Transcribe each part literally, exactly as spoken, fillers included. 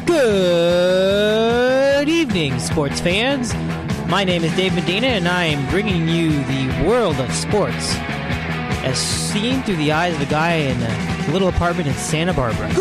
Good evening, sports fans. My name is Dave Medina, and I am bringing you the world of sports as seen through the eyes of a guy in a little apartment in Santa Barbara.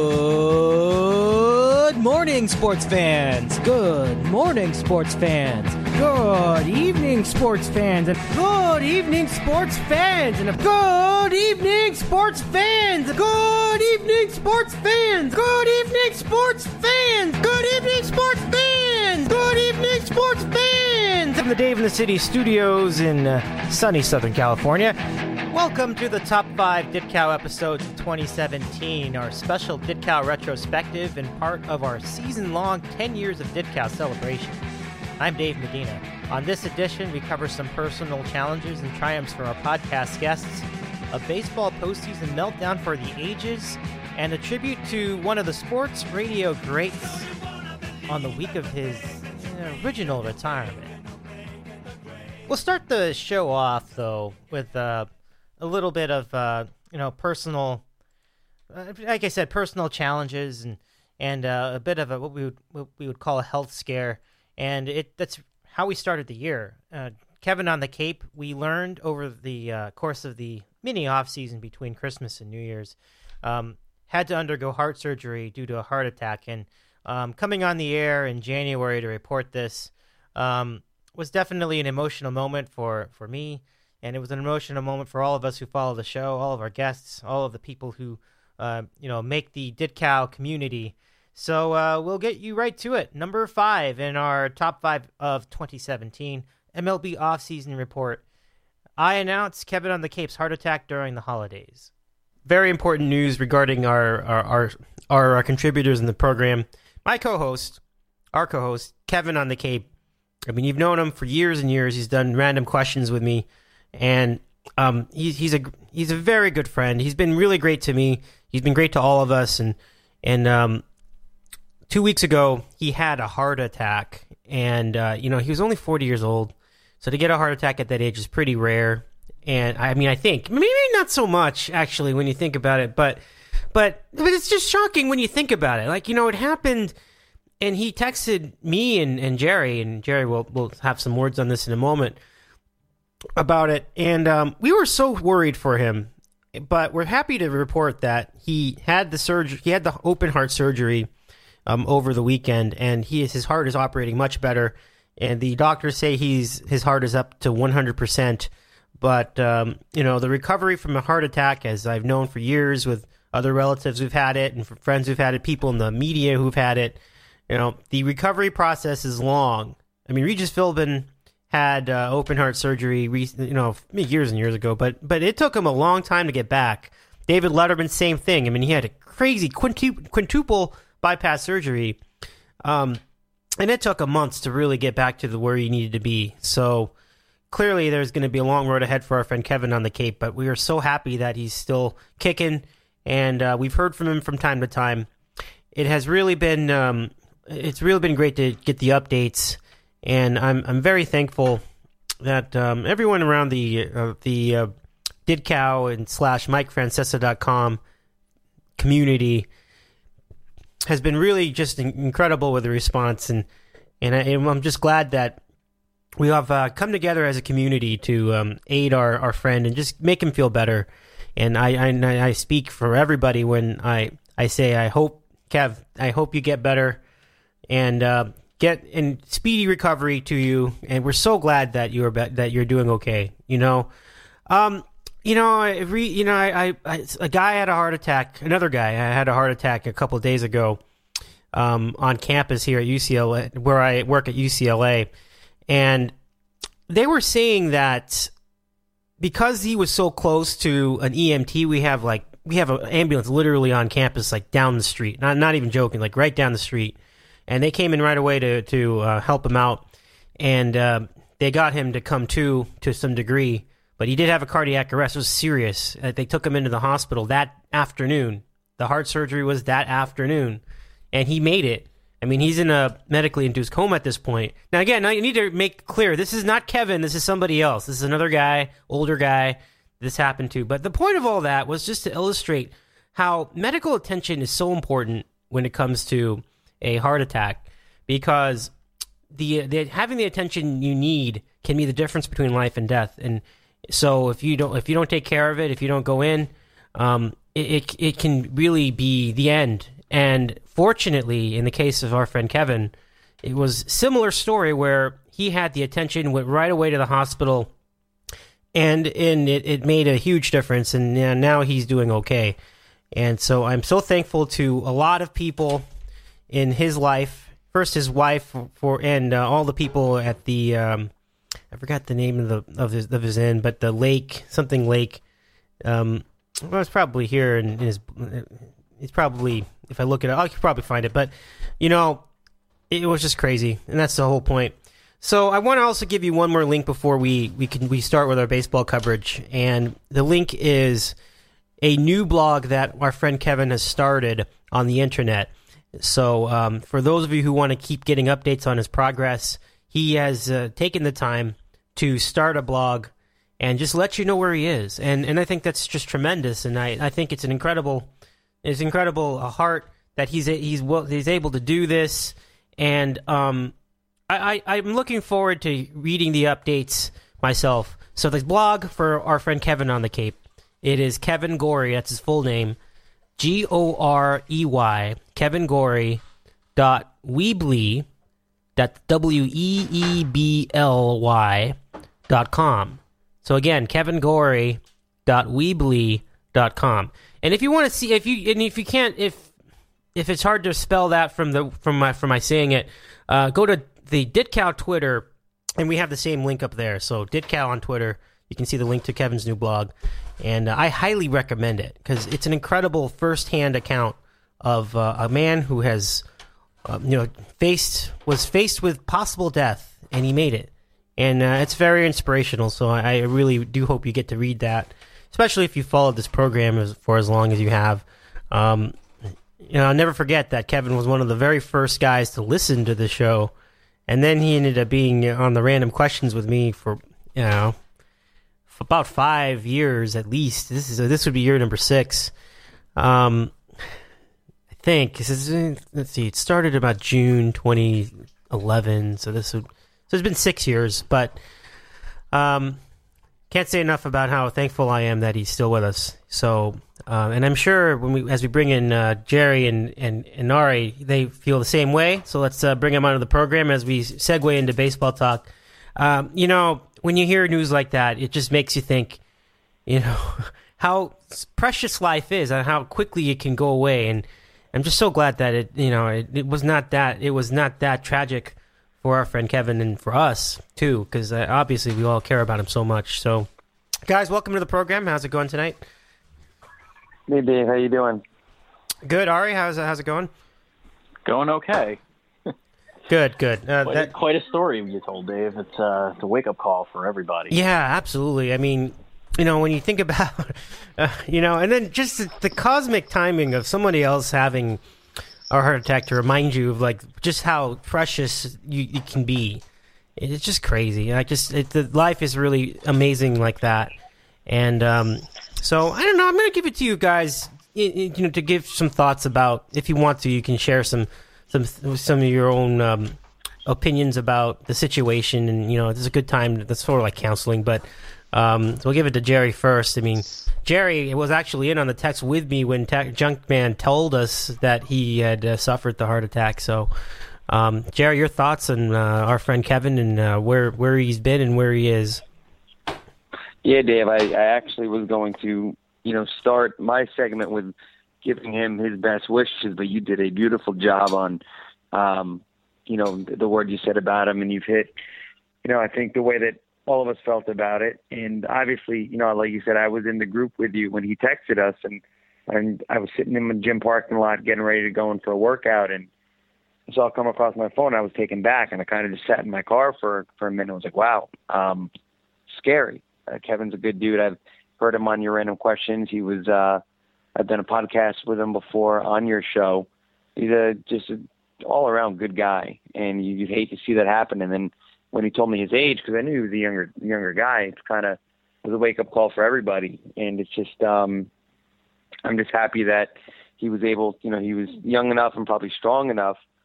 Good morning, sports fans. Good morning, sports fans. Good evening, sports fans. And good evening, sports fans. And good evening, sports fans. Good evening, sports fans. Good evening, sports fans. Good evening, sports fans. Good evening, sports fans. From the Dave in the City studios in uh, sunny Southern California. Welcome to the top five DidCow episodes of twenty seventeen, our special DidCow retrospective and part of our season-long ten years of DidCow celebration. I'm Dave Medina. On this edition, we cover some personal challenges and triumphs for our podcast guests, a baseball postseason meltdown for the ages, and a tribute to one of the sports radio greats on the week of his uh, original retirement. We'll start the show off, though, with uh, a little bit of, uh, you know, personal, uh, like I said, personal challenges and and uh, a bit of a, what we would what we would call a health scare. And it that's how we started the year. Uh, Kevin on the Cape, we learned over the uh, course of the mini off-season between Christmas and New Year's, um, had to undergo heart surgery due to a heart attack. And um, coming on the air in January to report this um, was definitely an emotional moment for, for me. And it was an emotional moment for all of us who follow the show, all of our guests, all of the people who, uh, you know, make the DidCow community. So uh, we'll get you right to it. Number five in our top five of twenty seventeen, M L B offseason report. I announced Kevin on the Cape's heart attack during the holidays. Very important news regarding our our our, our, our contributors in the program. My co-host, our co-host, Kevin on the Cape. I mean, you've known him for years and years. He's done random questions with me. And um, he's he's a he's a very good friend. He's been really great to me. He's been great to all of us. And and um, two weeks ago, he had a heart attack. And uh, you know, he was only forty years old. So to get a heart attack at that age is pretty rare. And I mean, I think maybe not so much actually when you think about it. But but but it's just shocking when you think about it. Like, you know, it happened. And he texted me and, and Jerry, and Jerry will will have some words on this in a moment about it, and um, we were so worried for him, but we're happy to report that he had the surgery. He had the open heart surgery um, over the weekend, and he is, his heart is operating much better. And the doctors say he's his heart is up to one hundred percent. But um, you know, the recovery from a heart attack, as I've known for years with other relatives who've had it, and for friends who've had it, people in the media who've had it, you know, the recovery process is long. I mean, Regis Philbin had uh, open heart surgery, you know, years and years ago, but but it took him a long time to get back. David Letterman, same thing. I mean, he had a crazy quintuple, quintuple bypass surgery, um, and it took him months to really get back to the where he needed to be. So clearly, there's going to be a long road ahead for our friend Kevin on the Cape. But we are so happy that he's still kicking, and uh, we've heard from him from time to time. It has really been, um, it's really been great to get the updates. And I'm I'm very thankful that um, everyone around the uh, the uh, DidCow and slash Mike Francesa dot com community has been really just incredible with the response, and and, I, and I'm just glad that we have uh, come together as a community to um, aid our, our friend and just make him feel better. And I I, I speak for everybody when I, I say I hope Kev I hope you get better, and uh, get in speedy recovery to you, and we're so glad that you're be- that you're doing okay. You know, um, you know, I re- you know, I, I, I a guy had a heart attack. Another guy I had a heart attack a couple of days ago, um, on campus here at U C L A, where I work at U C L A, and they were saying that because he was so close to an E M T, we have like we have an ambulance literally on campus, like down the street. Not not even joking, like right down the street. And they came in right away to to uh, help him out, and uh, they got him to come to to some degree. But he did have a cardiac arrest. It was serious. Uh, they took him into the hospital that afternoon. The heart surgery was that afternoon, and he made it. I mean, he's in a medically induced coma at this point. Now, again, I need to make clear, this is not Kevin. This is somebody else. This is another guy, older guy this happened to. But the point of all that was just to illustrate how medical attention is so important when it comes to a heart attack, because the, the having the attention you need can be the difference between life and death. And so if you don't if you don't take care of it, if you don't go in, um, it, it it can really be the end. And fortunately, in the case of our friend Kevin, it was a similar story where he had the attention, went right away to the hospital, and and it, it made a huge difference. And uh, now he's doing okay. And so I'm so thankful to a lot of people in his life. First, his wife, for and uh, all the people at the um, I forgot the name of the of his of his inn, but the lake, something lake. Um, well, it's probably here in his. It's probably, if I look it up, I could probably find it. But you know, it was just crazy, and that's the whole point. So I want to also give you one more link before we we can we start with our baseball coverage, and the link is a new blog that our friend Kevin has started on the internet. So um, for those of you who want to keep getting updates on his progress, he has uh, taken the time to start a blog and just let you know where he is. And and I think that's just tremendous. And I, I think it's an incredible, it's incredible a heart that he's he's he's able to do this. And um, I, I I'm looking forward to reading the updates myself. So the blog for our friend Kevin on the Cape, it is Kevin Gorey. That's his full name. G O R E Y, Kevin Gorey dot Weebly, that's W E E B L Y dot com. So again, Kevin Gorey dot Weebly dot com. And if you want to see, if you and if you can't, if if it's hard to spell that from the from my from my saying it, uh, go to the Ditcow Twitter, and we have the same link up there. So Ditcow on Twitter, you can see the link to Kevin's new blog. And uh, I highly recommend it because it's an incredible first-hand account of uh, a man who has, uh, you know, faced was faced with possible death, and he made it. And uh, it's very inspirational. So I, I really do hope you get to read that, especially if you followed this program as, for as long as you have. Um, you know, I'll never forget that Kevin was one of the very first guys to listen to the show, and then he ended up being on the Random Questions with me for, you know, about five years at least. This is this would be year number six. Um, I think this is, let's see. It started about June twenty eleven, so this would so it's been six years. But um, can't say enough about how thankful I am that he's still with us. So, uh, and I'm sure when we as we bring in uh, Jerry and and and Nari, they feel the same way. So let's uh, bring them onto the program as we segue into baseball talk. Um, you know, when you hear news like that, it just makes you think, you know, how precious life is and how quickly it can go away. And I'm just so glad that it, you know, it, it was not that it was not that tragic for our friend Kevin and for us too, because uh, obviously we all care about him so much. So, guys, welcome to the program. How's it going tonight? Hey, Dave. How you doing? Good. Ari, how's it, how's it going? Going okay. Good, good. Uh, quite, that, quite a story you told, Dave. It's, uh, it's a wake-up call for everybody. Yeah, absolutely. I mean, you know, when you think about, uh, you know, and then just the, the cosmic timing of somebody else having a heart attack to remind you of, like, just how precious you, you can be. It's just crazy. I just, it, the life is really amazing like that. And um, so, I don't know, I'm going to give it to you guys, you know, to give some thoughts about, if you want to, you can share some some some of your own um, opinions about the situation, and you know, it's a good time. That's sort of like counseling, but um, so we'll give it to Jerry first. I mean, Jerry was actually in on the text with me when te- Junkman told us that he had uh, suffered the heart attack. So, um, Jerry, your thoughts on uh, our friend Kevin and uh, where where he's been and where he is? Yeah, Dave, I, I actually was going to, you know, start my segment with giving him his best wishes, but you did a beautiful job on, um, you know, the, the word you said about him, and you've hit, you know, I think the way that all of us felt about it. And obviously, you know, like you said, I was in the group with you when he texted us, and, and I was sitting in the gym parking lot getting ready to go in for a workout, and I saw it come across my phone. I was taken back, and I kind of just sat in my car for, for a minute. I was like, wow, um, scary. Uh, Kevin's a good dude. I've heard him on your Random Questions. He was, uh, I've done a podcast with him before on your show. He's a, just an all-around good guy, and you, you'd hate to see that happen. And then when he told me his age, because I knew he was a younger younger guy, it's kind of was a wake-up call for everybody. And it's just, um, I'm just happy that he was able, you know, he was young enough and probably strong enough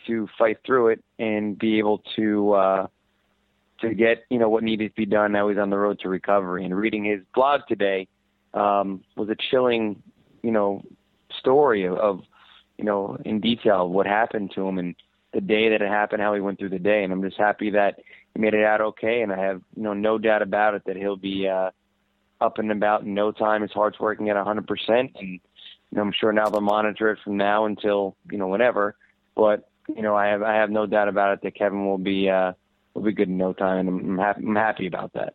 to fight through it and be able to uh, to get, you know, what needed to be done. Now he's on the road to recovery. And reading his blog today um, was a chilling, you know, story of, of, you know, in detail what happened to him and the day that it happened, how he went through the day. And I'm just happy that he made it out okay. And I have, you know, no doubt about it that he'll be uh, up and about in no time. His heart's working at one hundred percent. And, you know, I'm sure now they'll monitor it from now until, you know, whenever. But, you know, I have I have no doubt about it that Kevin will be uh, will be good in no time, and I'm, I'm, happy, I'm happy about that.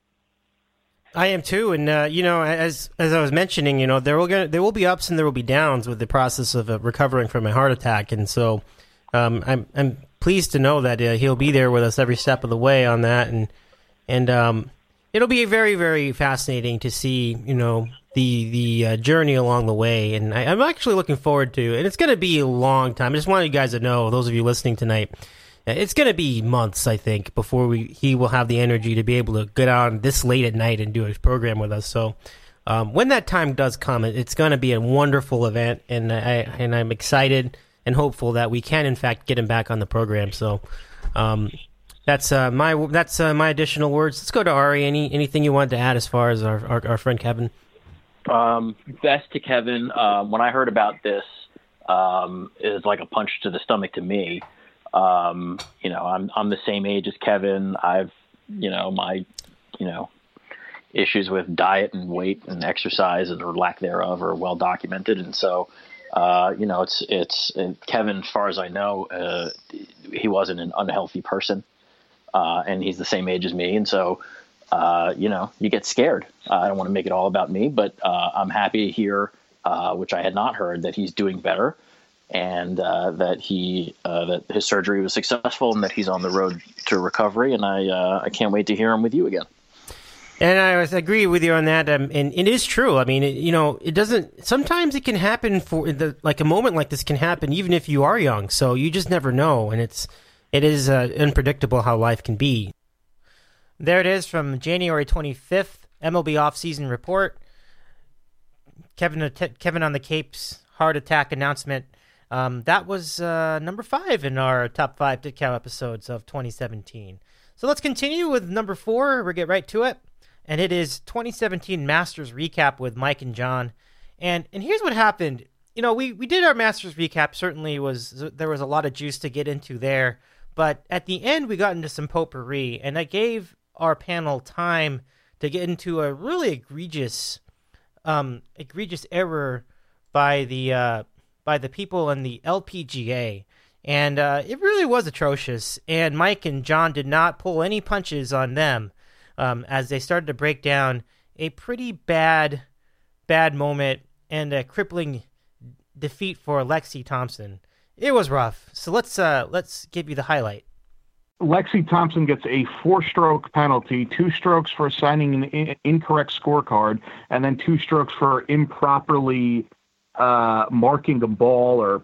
I am too, and uh, you know, as as I was mentioning, you know, there will get, there will be ups and there will be downs with the process of uh, recovering from a heart attack, and so um, I'm I'm pleased to know that uh, he'll be there with us every step of the way on that, and and um, it'll be very very fascinating to see, you know, the the uh, journey along the way, and I, I'm actually looking forward to, and it's going to be a long time. I just wanted you guys to know, those of you listening tonight, it's going to be months, I think, before we he will have the energy to be able to get on this late at night and do his program with us. So um, when that time does come, it's going to be a wonderful event, and I and I'm excited and hopeful that we can, in fact, get him back on the program. So um, that's uh, my that's uh, my additional words. Let's go to Ari. Any anything you wanted to add as far as our our, our friend Kevin? Um, best to Kevin. Uh, when I heard about this, um, it was like a punch to the stomach to me. Um, you know, I'm I'm the same age as Kevin. I've, you know, my, you know, issues with diet and weight and exercise or lack thereof are well documented, and so, uh, you know, it's it's and Kevin, as far as I know, uh, he wasn't an unhealthy person, uh, and he's the same age as me, and so. Uh, you know, you get scared. Uh, I don't want to make it all about me, but uh, I'm happy to hear, uh, which I had not heard, that he's doing better, and uh, that he uh, that his surgery was successful, and that he's on the road to recovery. And I uh, I can't wait to hear him with you again. And I agree with you on that. Um, and it is true. I mean, it, you know, it doesn't. Sometimes it can happen for the like a moment like this can happen even if you are young. So you just never know, and it's it is uh, unpredictable how life can be. There it is from January twenty-fifth, M L B offseason report. Kevin Kevin on the Cape's heart attack announcement. Um, that was uh, number five in our top five Ditkow episodes of twenty seventeen. So let's continue with number four. We'll get right to it. And it is twenty seventeen Masters recap with Mike and John. And and here's what happened. You know, we, we did our Masters recap. Certainly was there was a lot of juice to get into there. But at the end, we got into some potpourri. And I gave our panel time to get into a really egregious, um, egregious error by the uh, by the people in the L P G A, and uh, it really was atrocious. And Mike and John did not pull any punches on them um, as they started to break down a pretty bad, bad moment and a crippling defeat for Lexi Thompson. It was rough. So let's uh, let's give you the highlight. Lexi Thompson gets a four-stroke penalty, two strokes for signing an in- incorrect scorecard, and then two strokes for improperly uh, marking the ball or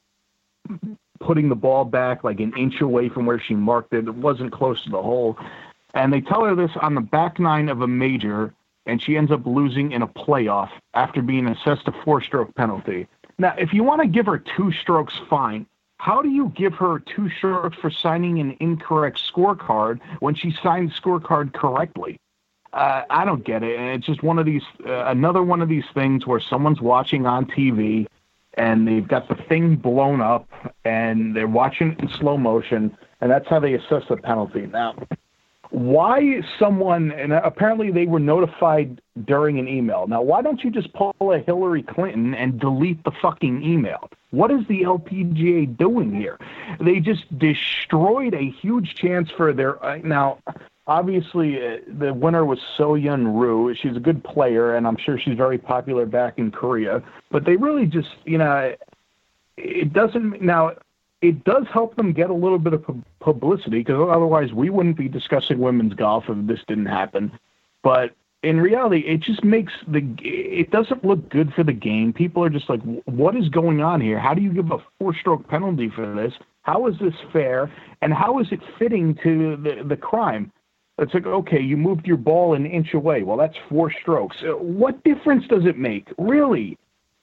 putting the ball back like an inch away from where she marked it. It wasn't close to the hole. And they tell her this on the back nine of a major, and she ends up losing in a playoff after being assessed a four-stroke penalty. Now, if you want to give her two strokes, fine. How do you give her two strokes for signing an incorrect scorecard when she signed the scorecard correctly? Uh, I don't get it. And it's just one of these, uh, another one of these things where someone's watching on T V and they've got the thing blown up and they're watching it in slow motion, and that's how they assess the penalty. Now, why someone, and apparently they were notified during an email. Now, why don't you just pull a Hillary Clinton and delete the fucking email? What is the L P G A doing here? They just destroyed a huge chance for their uh, now. Obviously, uh, the winner was So-Yeon Ryu. She's a good player, and I'm sure she's very popular back in Korea. But they really just, you know, it doesn't now. It does help them get a little bit of publicity, because otherwise we wouldn't be discussing women's golf if this didn't happen. But in reality, it just makes the it doesn't look good for the game. People are just like, what is going on here? How do you give a four-stroke penalty for this? How is this fair? And how is it fitting to the, the crime? It's like, okay, you moved your ball an inch away. Well, that's four strokes. What difference does it make? Really?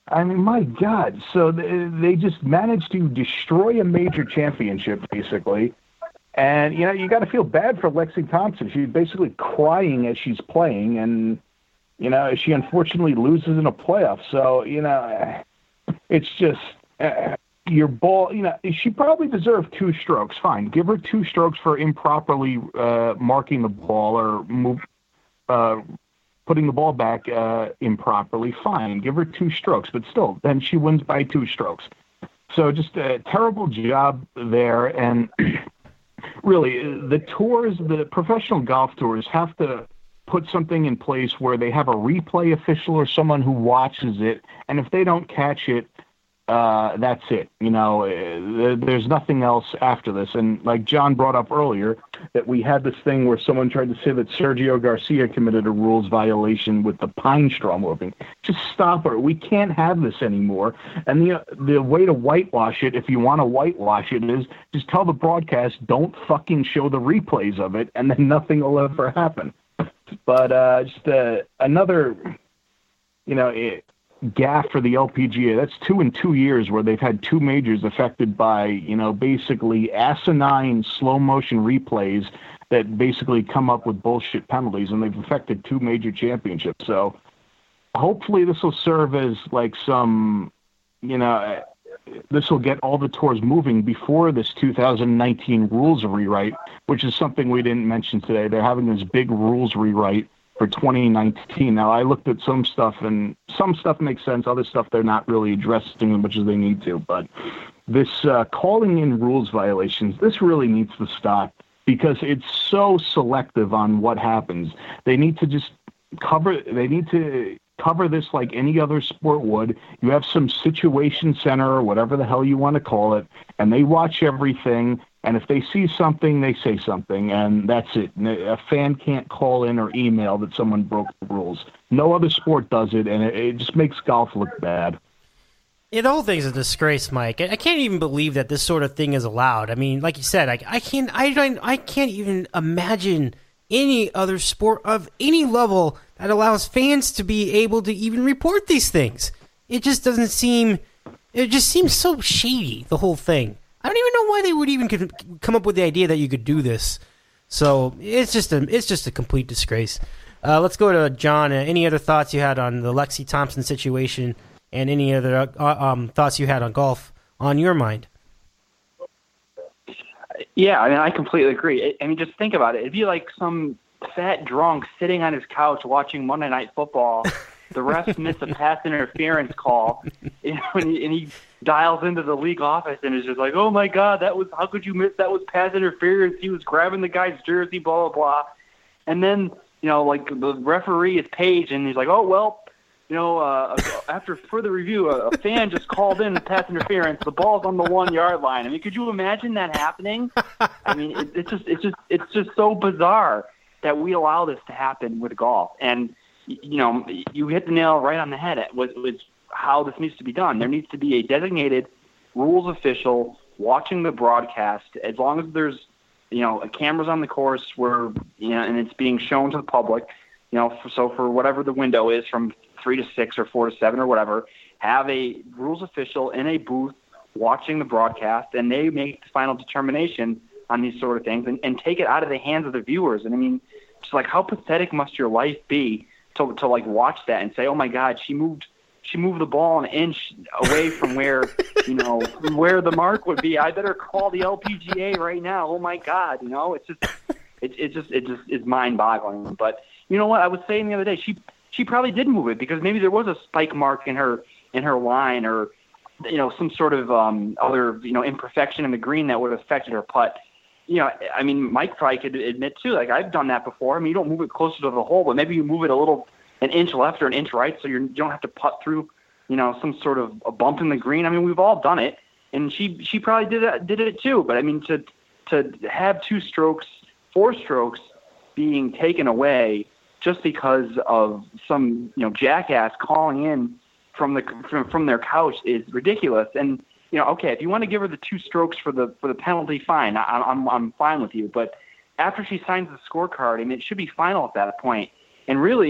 I mean, my God. So they, they just managed to destroy a major championship, basically. And, you know, you got to feel bad for Lexi Thompson. She's basically crying as she's playing, and, you know, she unfortunately loses in a playoff. So, you know, it's just uh, your ball, you know, she probably deserved two strokes. Fine. Give her two strokes for improperly uh, marking the ball or move, uh, putting the ball back uh, improperly. Fine. Give her two strokes. But still, then she wins by two strokes. So just a terrible job there. And really, the tours, the professional golf tours have to put something in place where they have a replay official or someone who watches it, and if they don't catch it, uh, that's it. You know, uh, there's nothing else after this. And like John brought up earlier, that we had this thing where someone tried to say that Sergio Garcia committed a rules violation with the pine straw moving. Just stop her. We can't have this anymore. And the the way to whitewash it, if you want to whitewash it, is just tell the broadcast, don't fucking show the replays of it, and then nothing will ever happen. But uh, just uh, another, you know, it, gaffe for the L P G A. That's two in two years where they've had two majors affected by, you know, basically asinine slow motion replays that basically come up with bullshit penalties, and they've affected two major championships. So hopefully this will serve as like some, you know, this will get all the tours moving before this two thousand nineteen rules rewrite, which is something we didn't mention today. They're having this big rules rewrite for twenty nineteen. Now, I looked at some stuff, and some stuff makes sense. Other stuff, they're not really addressing as much as they need to. But this uh, calling in rules violations, this really needs to stop because it's so selective on what happens. They need to just cover, they need to cover this like any other sport would. You have some situation center or whatever the hell you want to call it, and they watch everything. And if they see something, they say something, and that's it. A fan can't call in or email that someone broke the rules. No other sport does it, and it, it just makes golf look bad. Yeah, the whole thing's a disgrace, Mike. I can't even believe that this sort of thing is allowed. I mean, like you said, I, I can't, I don't, I can't even imagine any other sport of any level that allows fans to be able to even report these things. It just doesn't seem. It just seems so shady, the whole thing. I don't even know why they would even come up with the idea that you could do this. So it's just a it's just a complete disgrace. Uh, let's go to John. Uh, any other thoughts you had on the Lexi Thompson situation, and any other uh, um, thoughts you had on golf on your mind? Yeah, I mean, I completely agree. I mean, just think about it. It'd be like some fat drunk sitting on his couch watching Monday Night Football. The refs miss a pass interference call, you know, and, he, and he dials into the league office and is just like, "Oh my God, that was how could you miss? That was pass interference. He was grabbing the guy's jersey, blah blah blah." And then, you know, like the referee is Paige, and he's like, "Oh well, you know, uh, after further review, a, a fan just called in pass interference. The ball's on the one yard line." I mean, could you imagine that happening? I mean, it, it's just it's just it's just so bizarre that we allow this to happen with golf. And you know, you hit the nail right on the head. It was, was how this needs to be done. There needs to be a designated rules official watching the broadcast. As long as there's, you know, cameras on the course where, you know, and it's being shown to the public, you know, for, so for whatever the window is from three to six or four to seven or whatever, have a rules official in a booth watching the broadcast, and they make the final determination on these sort of things and, and take it out of the hands of the viewers. And I mean, just like how pathetic must your life be to to like watch that and say, "Oh my God, she moved she moved the ball an inch away from where you know from where the mark would be. I better call the L P G A right now. Oh my God, you know, it's just it it just it just is mind boggling." But you know what? I was saying the other day, she she probably did move it because maybe there was a spike mark in her in her line, or you know, some sort of um, other you know imperfection in the green that would have affected her putt. You know, I mean, Mike probably could admit too, like I've done that before. I mean, you don't move it closer to the hole, but maybe you move it a little, an inch left or an inch right, so you're, you don't have to putt through, you know, some sort of a bump in the green. I mean, we've all done it, and she she probably did it, did it too. But I mean, to to have two strokes, four strokes being taken away just because of some you know jackass calling in from the from, from their couch is ridiculous. And you know, okay, if you want to give her the two strokes for the for the penalty, fine. I, I'm I'm fine with you. But after she signs the scorecard, I mean, it should be final at that point. And really,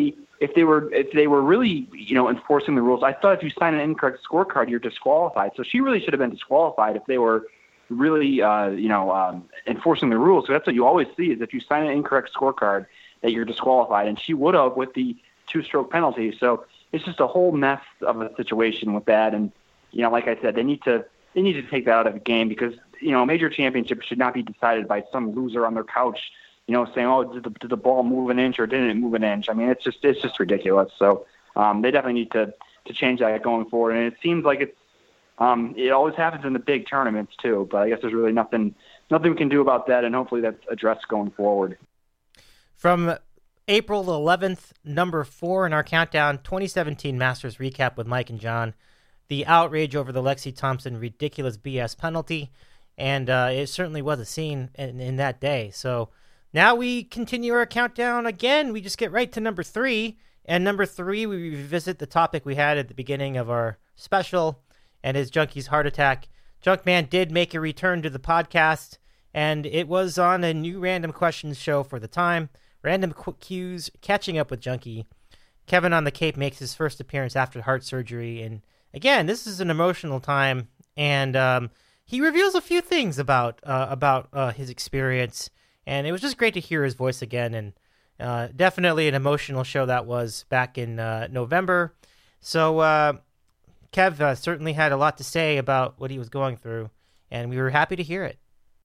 if they were if they were really, you know, enforcing the rules, I thought if you sign an incorrect scorecard, you're disqualified. So she really should have been disqualified if they were really, uh, you know, um, enforcing the rules. So that's what you always see is if you sign an incorrect scorecard that you're disqualified, and she would have with the two-stroke penalty. So it's just a whole mess of a situation with that. And you know, like I said, they need to they need to take that out of the game because you know, a major championship should not be decided by some loser on their couch, you know, saying, "Oh, did the, did the ball move an inch or didn't it move an inch?" I mean, it's just it's just ridiculous. So um, they definitely need to to change that going forward. And it seems like it's um, it always happens in the big tournaments too. But I guess there's really nothing nothing we can do about that, and hopefully that's addressed going forward. From April eleventh, number four in our countdown, twenty seventeen Masters recap with Mike and John. The outrage over the Lexi Thompson ridiculous B S penalty, and uh, it certainly was a scene in, in that day. So now we continue our countdown again. We just get right to number three, and number three, we revisit the topic we had at the beginning of our special, and his Junkie's heart attack. Junkman did make a return to the podcast, and it was on a new Random Questions show for the time. Random Qu- Q's catching up with Junkie. Kevin on the Cape makes his first appearance after heart surgery, and again, this is an emotional time, and um, he reveals a few things about uh, about uh, his experience, and it was just great to hear his voice again, and uh, definitely an emotional show that was back in uh, November. So uh, Kev uh, certainly had a lot to say about what he was going through, and we were happy to hear it.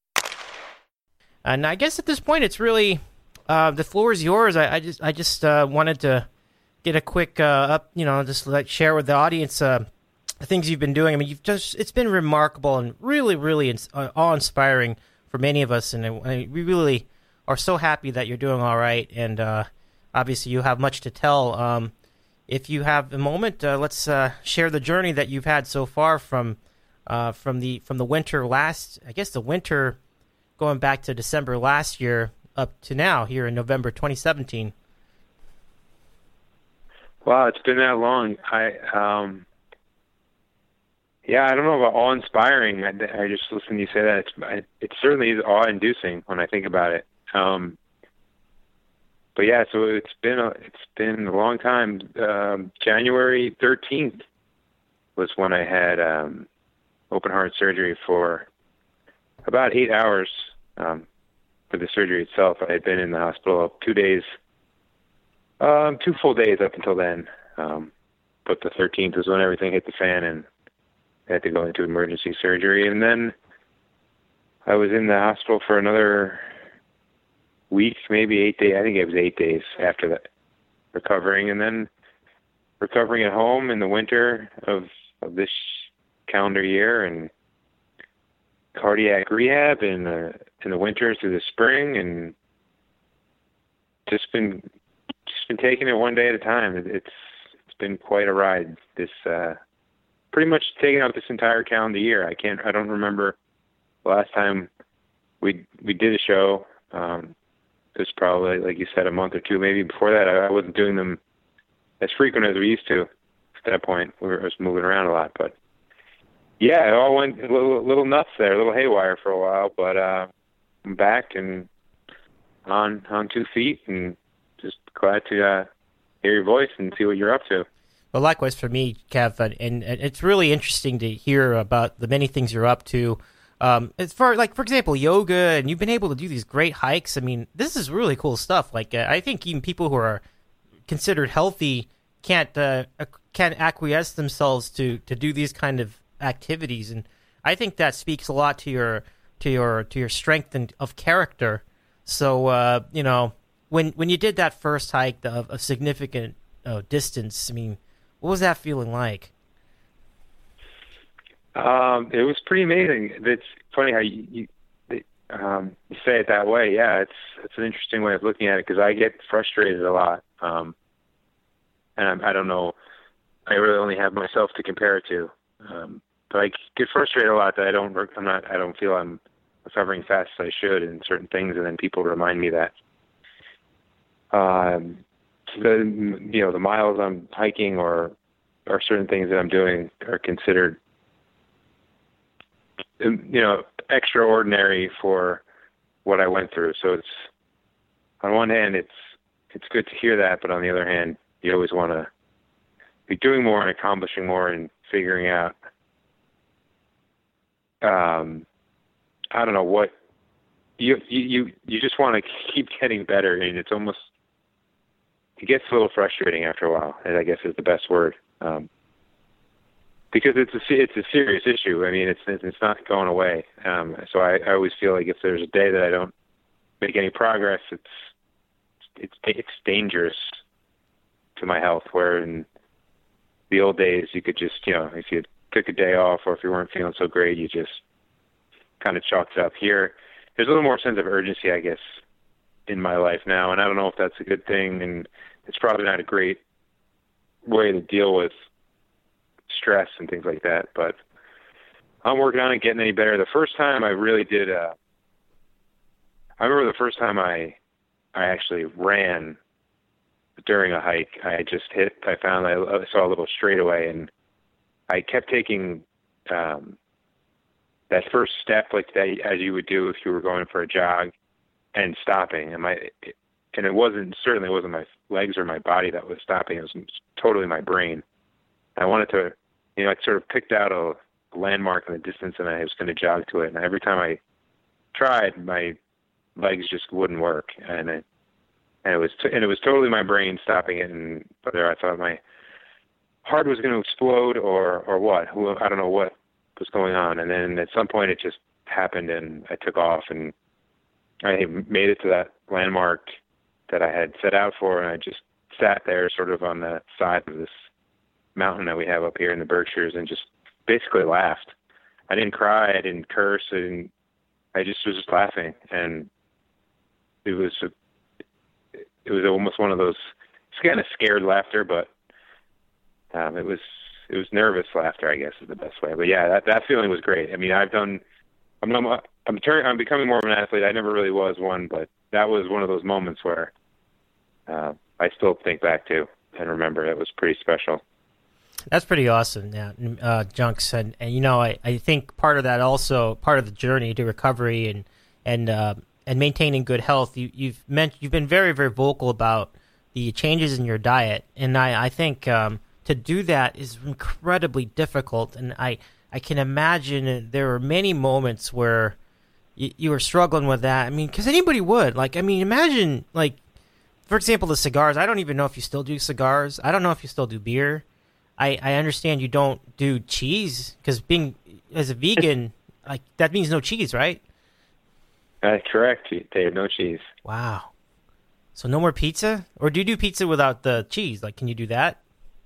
And I guess at this point, it's really uh, the floor is yours. I, I just I just uh, wanted to get a quick uh, up, you know, just like share with the audience uh, the things you've been doing. I mean, you've just it's been remarkable and really, really ins- uh, awe-inspiring for many of us, and I, I, we really are so happy that you're doing all right. And uh, obviously, you have much to tell. Um, if you have a moment, uh, let's uh, share the journey that you've had so far from uh, from the from the winter last, I guess the winter going back to December last year up to now here in November twenty seventeen. Wow, it's been that long. I, um, yeah, I don't know about awe-inspiring. I, I just listen to you say that. It's, I, it certainly is awe-inducing when I think about it. Um, but yeah, so it's been a, it's been a long time. Um, January thirteenth was when I had um, open heart surgery for about eight hours um, for the surgery itself. I had been in the hospital two days. Um, two full days up until then. Um, but the thirteenth was when everything hit the fan and I had to go into emergency surgery. And then I was in the hospital for another week, maybe eight days. I think it was eight days after that, recovering. And then recovering at home in the winter of, of this calendar year, and cardiac rehab in the, in the winter through the spring, and just been Just been taking it one day at a time. It's it's been quite a ride. This uh, pretty much taking out this entire calendar year. I can't. I don't remember the last time we we did a show. Um, it was probably, like you said, a month or two maybe before that. I, I wasn't doing them as frequent as we used to. At that point, we were I was moving around a lot. But yeah, it all went a little, little nuts there, a little haywire for a while. But uh, I'm back and on on two feet and just glad to uh, hear your voice and see what you're up to. Well, likewise for me, Kev, and, and it's really interesting to hear about the many things you're up to. Um, as far like, for example, yoga, and you've been able to do these great hikes. I mean, this is really cool stuff. Like, uh, I think even people who are considered healthy can't uh, can't acquiesce themselves to, to do these kind of activities, and I think that speaks a lot to your to your to your strength and of character. So, uh, you know. When when you did that first hike of a significant uh, distance, I mean, what was that feeling like? Um, it was pretty amazing. It's funny how you you, um, you say it that way. Yeah, it's it's an interesting way of looking at it because I get frustrated a lot, um, and I, I don't know. I really only have myself to compare it to, um, but I get frustrated a lot that I don't. I'm not. I don't feel I'm recovering fast as I should in certain things, and then people remind me that. Um, the you know the miles I'm hiking or or certain things that I'm doing are considered you know extraordinary for what I went through. So it's on one hand it's it's good to hear that, but on the other hand, you always want to be doing more and accomplishing more and figuring out, um, I don't know what you, you, you just want to keep getting better. And it's almost, it gets a little frustrating after a while, and I guess is the best word. Um, because it's a, it's a serious issue. I mean, it's, it's not going away. Um, so I, I always feel like if there's a day that I don't make any progress, it's, it's, it's dangerous to my health, where in the old days you could just, you know, if you took a day off or if you weren't feeling so great, you just kind of chalked it up. Here, there's a little more sense of urgency, I guess, in my life now, and I don't know if that's a good thing, and it's probably not a great way to deal with stress and things like that, but I'm working on it, getting any better. The first time I really did, uh, I remember the first time I, I actually ran during a hike. I just hit, I found I saw a little straightaway, and I kept taking um, that first step like that, as you would do if you were going for a jog, and stopping. And my, and it wasn't, certainly wasn't my legs or my body that was stopping. It was totally my brain. I wanted to, you know, I sort of picked out a landmark in the distance, and I was going to jog to it. And every time I tried, my legs just wouldn't work. And it, and it was, t- and it was totally my brain stopping it. And whether I thought my heart was going to explode or, or what, who, I don't know what was going on. And then at some point it just happened, and I took off, and I made it to that landmark that I had set out for. And I just sat there sort of on the side of this mountain that we have up here in the Berkshires, and just basically laughed. I didn't cry. I didn't curse. I didn't, I just was just laughing. And it was, a, it was almost one of those, it's kind of scared laughter, but um, it was, it was nervous laughter, I guess is the best way. But yeah, that, that feeling was great. I mean, I've done, I'm not, I'm turning, I'm becoming more of an athlete. I never really was one, but that was one of those moments where uh, I still think back to and remember. It was pretty special. That's pretty awesome, yeah, uh, Junks, and, and you know, I, I think part of that also, part of the journey to recovery and and uh, and maintaining good health. You, you've meant you've been very very vocal about the changes in your diet, and I I think um, to do that is incredibly difficult, and I I can imagine there were many moments where you, you were struggling with that. I mean, because anybody would, like, I mean, imagine, like, for example, the cigars. I don't even know if you still do cigars. I don't know if you still do beer. I, I understand you don't do cheese, because being as a vegan, like, that means no cheese, right? That's correct, Dave. No cheese. Wow. So no more pizza? Or do you do pizza without the cheese? Like, can you do that?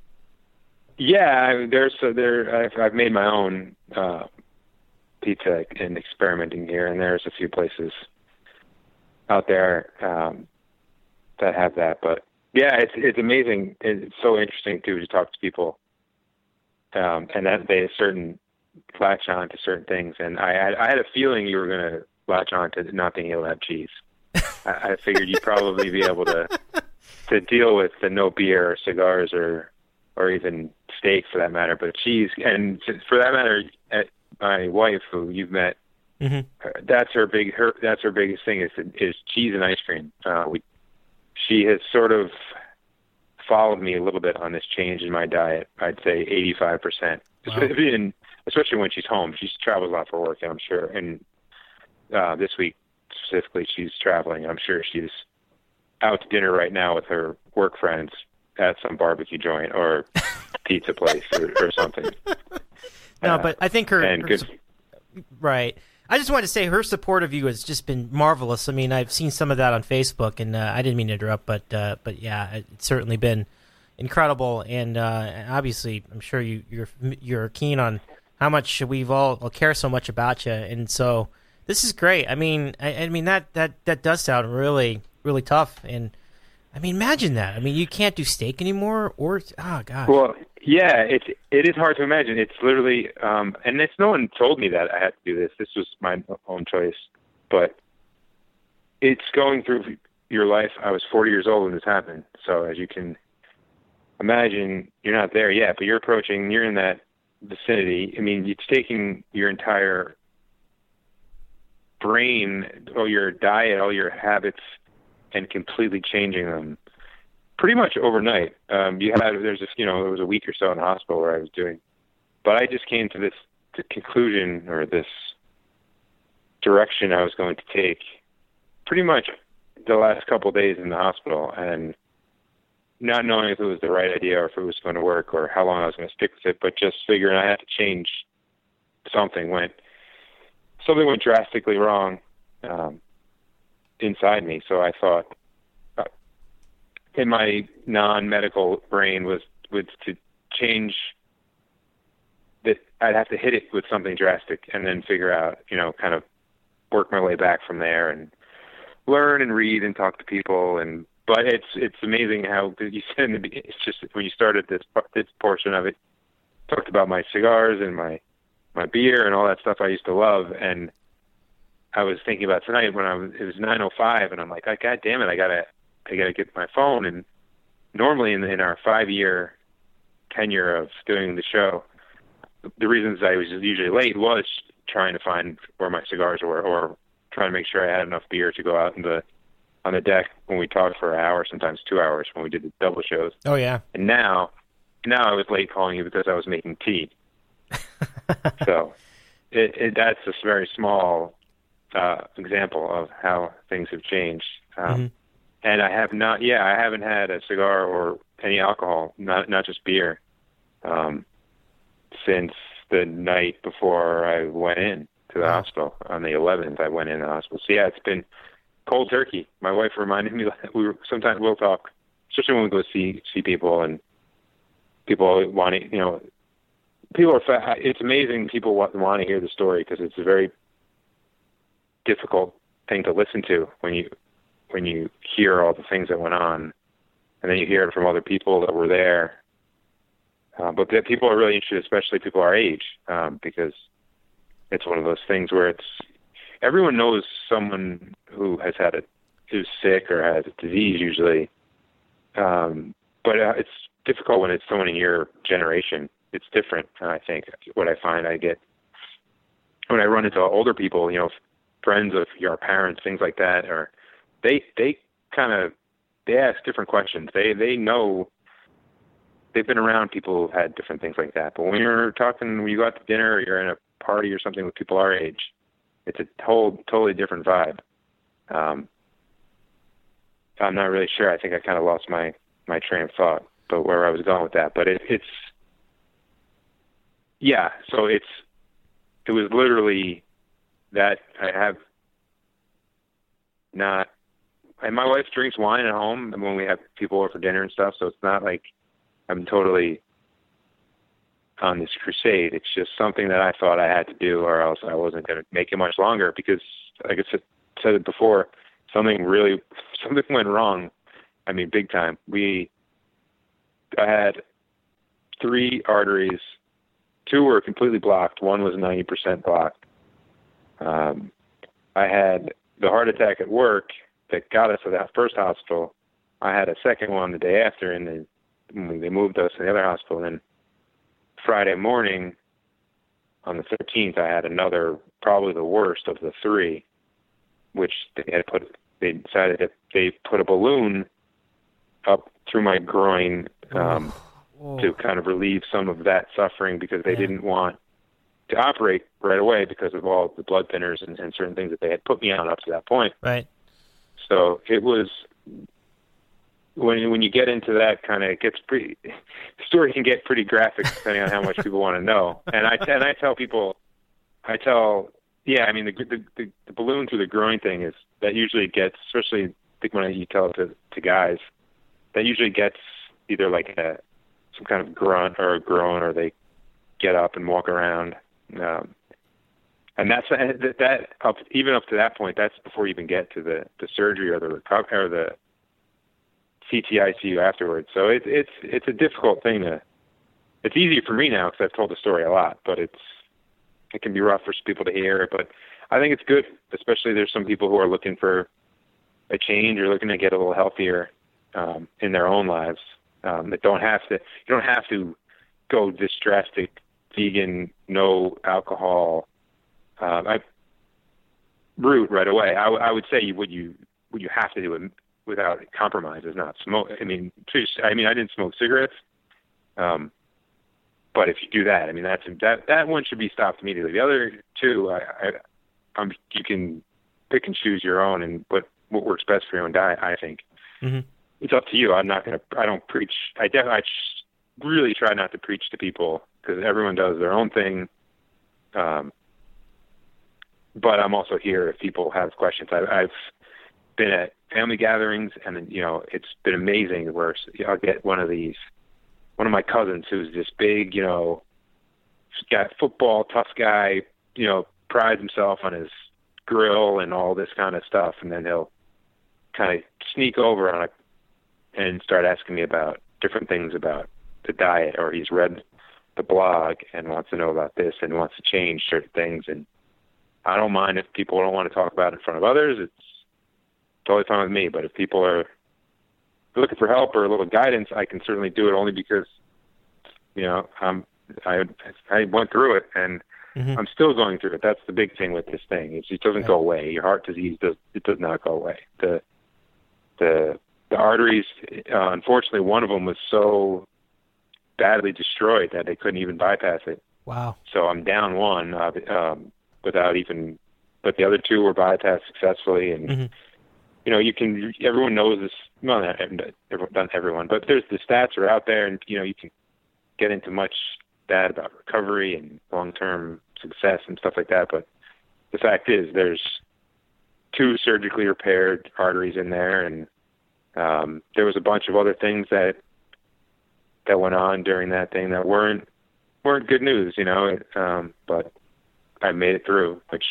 Yeah, I, there's so there. I've, I've made my own uh, pizza and experimenting here, and there's a few places out there um, that have that. But yeah, it's it's amazing. It's so interesting too to talk to people. Um, and that they certain latch on to certain things, and I had, I had a feeling you were going to latch on to not being able to have cheese. I, I figured you'd probably be able to to deal with the no beer or cigars or or even steak for that matter, but cheese, and for that matter, my wife, who you've met, mm-hmm. that's her big her that's her biggest thing is is cheese and ice cream. Uh, we she has sort of followed me a little bit on this change in my diet. I'd say eighty-five percent, wow. especially, especially when she's home. She travels a lot for work, I'm sure. And uh, this week specifically, she's traveling. I'm sure she's out to dinner right now with her work friends at some barbecue joint or pizza place or, or something. No, uh, but I think her, and her good, right. I just wanted to say her support of you has just been marvelous. I mean, I've seen some of that on Facebook, and uh, I didn't mean to interrupt, but uh, but yeah, it's certainly been incredible. And uh, obviously, I'm sure you, you're you're keen on how much we've all, all care so much about you, and so this is great. I mean, I, I mean that, that that does sound really really tough, and I mean, imagine that. I mean, you can't do steak anymore, or oh god. Well, yeah, it's it is hard to imagine. It's literally, um, and it's no one told me that I had to do this. This was my own choice, but it's going through your life. I was forty years old when this happened, so as you can imagine, you're not there yet, but you're approaching. You're in that vicinity. I mean, it's taking your entire brain, all your diet, all your habits, and completely changing them. pretty much overnight. Um, you had there's this, you know, there was a week or so in the hospital where I was doing, but I just came to this to conclusion or this direction I was going to take pretty much the last couple of days in the hospital, and not knowing if it was the right idea or if it was going to work or how long I was going to stick with it, but just figuring I had to change something. Went something went drastically wrong um, inside me. So I thought, uh, in my non-medical brain, was was to change that. I'd have to hit it with something drastic, and then figure out, you know, kind of work my way back from there and learn and read and talk to people. And but it's it's amazing how you said in the beginning, it's just when you started this this portion of it, talked about my cigars and my my beer and all that stuff I used to love, and I was thinking about tonight when I was it was nine oh five, and I'm like, God damn it, I gotta I gotta get my phone. And normally in, in our five year tenure of doing the show, the reasons I was usually late was trying to find where my cigars were, or trying to make sure I had enough beer to go out in the on the deck when we talked for an hour, sometimes two hours when we did the double shows. Oh yeah. And now, now I was late calling you because I was making tea. So it, it, that's a very small uh, example of how things have changed. Um, mm-hmm. And I have not, yeah, I haven't had a cigar or any alcohol, not not just beer, um, since the night before I went in to the hospital. On the eleventh, I went in the hospital. So yeah, it's been cold turkey. My wife reminded me that we were, sometimes we'll talk, especially when we go see see people, and people want to, you know, people are. Fa- it's amazing people want, want to hear the story, because it's a very difficult thing to listen to when you when you hear all the things that went on, and then you hear it from other people that were there. Uh, but that people are really interested, especially people our age, um, because it's one of those things where it's everyone knows someone who has had a who's sick or has a disease usually, um, but uh, it's difficult when it's someone in your generation. It's different. I think what I find I get when I run into older people, you know, friends of your parents, things like that, or they they kind of they ask different questions. They they know. They've been around people who've had different things like that. But when you're talking, when you go out to dinner or you're in a party or something with people our age, it's a whole, totally different vibe. Um, I'm not really sure. I think I kind of lost my, my train of thought, but where I was going with that. But it, it's, yeah, so it's, it was literally that I have not, and my wife drinks wine at home when we have people over for dinner and stuff, so it's not like I'm totally on this crusade. It's just something that I thought I had to do, or else I wasn't going to make it much longer, because, like I said, said it before, something really, something went wrong. I mean, big time. We, I had three arteries. Two were completely blocked. One was ninety percent blocked. Um, I had the heart attack at work that got us to that first hospital. I had a second one the day after, and then when they moved us to the other hospital. And then Friday morning, on the thirteenth, I had another, probably the worst of the three, which they had put. They decided that they put a balloon up through my groin um, oh. to kind of relieve some of that suffering, because they yeah. didn't want to operate right away because of all the blood thinners and, and certain things that they had put me on up to that point. Right. So it was. When when you get into that kind of, it gets pretty. The story can get pretty graphic depending on how much people want to know. And I and I tell people, I tell, yeah, I mean the the, the, the balloon through the groin thing is that usually gets, especially I think when you tell it to, to guys, that usually gets either like a some kind of grunt or a groan, or they get up and walk around. Um, and that's that, that up even up to that point. That's before you even get to the, the surgery or the recovery or the C T I C U afterwards. So it's it's it's a difficult thing to. It's easy for me now because I've told the story a lot, but it's it can be rough for people to hear. But I think it's good, especially there's some people who are looking for a change or looking to get a little healthier um, in their own lives. Um, that don't have to. You don't have to go this drastic vegan, no alcohol. Um, I route right away. I, I would say you would you would you have to do it. without compromise is not smoke. I mean, I mean, I didn't smoke cigarettes. Um, but if you do that, I mean, that's that that one should be stopped immediately. The other two, I, I, I'm, you can pick and choose your own and what what works best for your own diet. I think mm-hmm. it's up to you. I'm not gonna. I don't preach. I definitely. I just really try not to preach to people because everyone does their own thing. Um, but I'm also here if people have questions. I, I've been at family gatherings, and you know, it's been amazing. Where I'll get one of these, one of my cousins who's this big, you know, got football, tough guy, you know, prides himself on his grill and all this kind of stuff, and then he'll kind of sneak over on a, and start asking me about different things about the diet, or he's read the blog and wants to know about this and wants to change certain things. And I don't mind if people don't want to talk about it in front of others. It's totally fine with me. But if people are looking for help or a little guidance, I can certainly do it, only because, you know, um, I I went through it, and mm-hmm. I'm still going through it. That's the big thing with this thing. It just doesn't go away. Your heart disease does it does not go away. The the the arteries, uh, unfortunately, one of them was so badly destroyed that they couldn't even bypass it. Wow. So I'm down one uh, um, without even, but the other two were bypassed successfully. And, mm-hmm. you know, you can, everyone knows this, well, not everyone, not everyone, but there's the stats are out there, and, you know, you can get into much that about recovery and long-term success and stuff like that. But the fact is there's two surgically repaired arteries in there. And um, there was a bunch of other things that, that went on during that thing that weren't weren't good news, you know. Um, but I made it through, which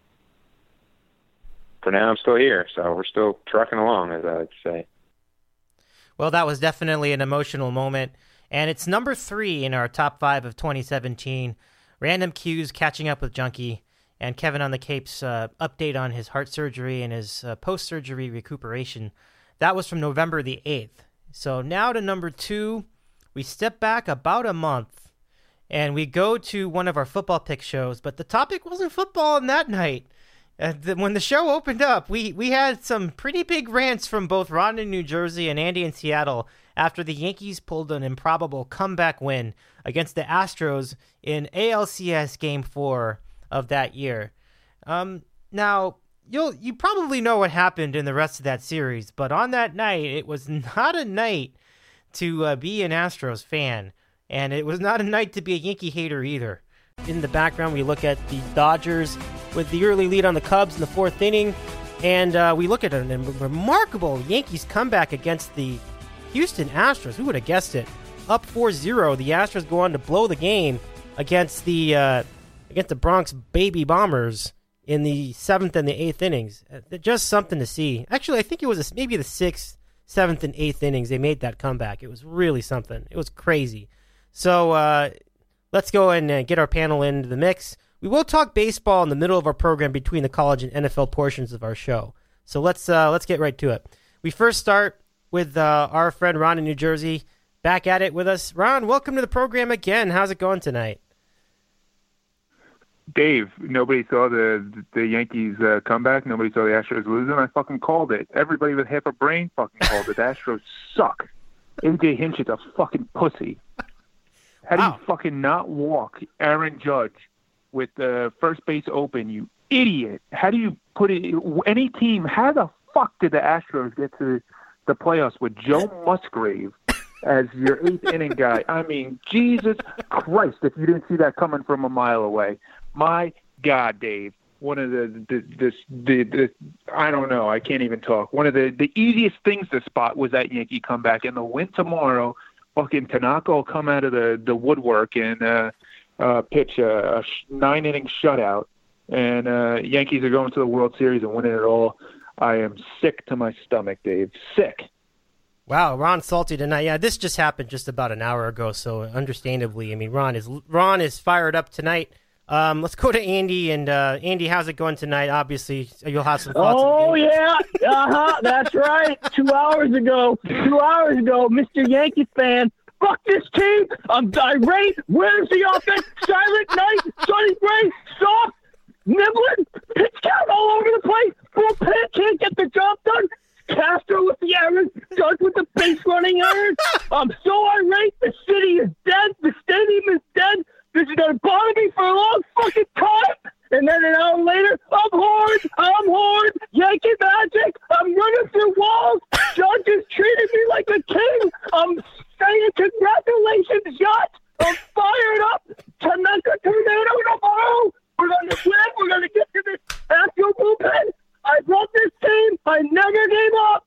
for now I'm still here. So we're still trucking along, as I like to say. Well, that was definitely an emotional moment, and it's number three in our top five of twenty seventeen. Random Cues, Catching Up with Junkie, and Kevin on the Cape's uh, update on his heart surgery and his uh, post-surgery recuperation. That was from November the eighth. So now to number two. We step back about a month, and we go to one of our football pick shows, but the topic wasn't football on that night. Uh, the, when the show opened up, we, we had some pretty big rants from both Ron in New Jersey and Andy in Seattle after the Yankees pulled an improbable comeback win against the Astros in A L C S Game four of that year. Um, now, you'll you probably know what happened in the rest of that series, but on that night, it was not a night to uh, be an Astros fan, and it was not a night to be a Yankee hater either. In the background, we look at the Dodgers with the early lead on the Cubs in the fourth inning, and uh, we look at a remarkable Yankees comeback against the Houston Astros. Who would have guessed it? Up four zero, the Astros go on to blow the game against the uh, against the Bronx Baby Bombers in the seventh and the eighth innings. Uh, just something to see. Actually, I think it was a, maybe the sixth, seventh and eighth innings, they made that comeback. It was really something. It was crazy. So uh, let's go and uh, get our panel into the mix. We will talk baseball in the middle of our program between the college and N F L portions of our show. So let's uh, let's get right to it. We first start with uh, our friend Ron in New Jersey, back at it with us. Ron, welcome to the program again. How's it going tonight? Dave, nobody saw the the Yankees uh, comeback. Nobody saw the Astros losing. I fucking called it. Everybody with half a brain fucking called it. The Astros suck. A J Hinch is a fucking pussy. How do wow. you fucking not walk Aaron Judge with the first base open, you idiot? How do you put it? Any team, how the fuck did the Astros get to the playoffs with Joe Musgrave as your eighth inning guy? I mean, Jesus Christ, if you didn't see that coming from a mile away. My God, Dave, one of the, the, the, the, the, I don't know, I can't even talk. One of the, the easiest things to spot was that Yankee comeback. And the win tomorrow, fucking Tanaka will come out of the, the woodwork and uh, uh, pitch a, a nine-inning shutout. And uh, Yankees are going to the World Series and winning it all. I am sick to my stomach, Dave. Sick. Wow, Ron's salty tonight. Yeah, this just happened just about an hour ago, so understandably, I mean, Ron is Ron is fired up tonight. Um, let's go to Andy. And uh, Andy, how's it going tonight? Obviously, you'll have some thoughts. Oh, yeah. Uh-huh. That's right. Two hours ago, two hours ago, Mister Yankees fan, fuck this team. I'm irate. Where's the offense? Silent night, Sonny Gray, soft, nibbling, pitch count all over the place. Bullpen can't get the job done. Castro with the I never gave up.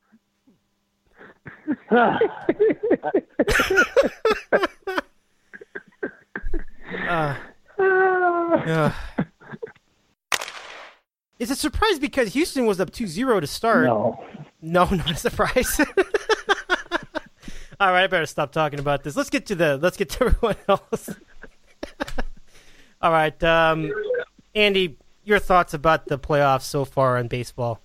uh, uh. It's a surprise because Houston was up two zero to start. No. No, not a surprise. All right, I better stop talking about this. Let's get to the let's get to everyone else. All right, um, Andy, your thoughts about the playoffs so far in baseball?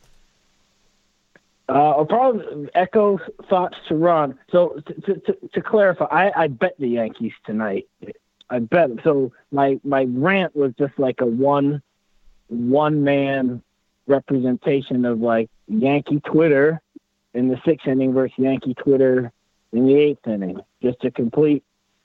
Uh, I'll probably echo thoughts to Ron. So to, to, to clarify, I, I bet the Yankees tonight. I bet. So my my rant was just like a one one man representation of like Yankee Twitter in the sixth inning versus Yankee Twitter in the eighth inning. Just a complete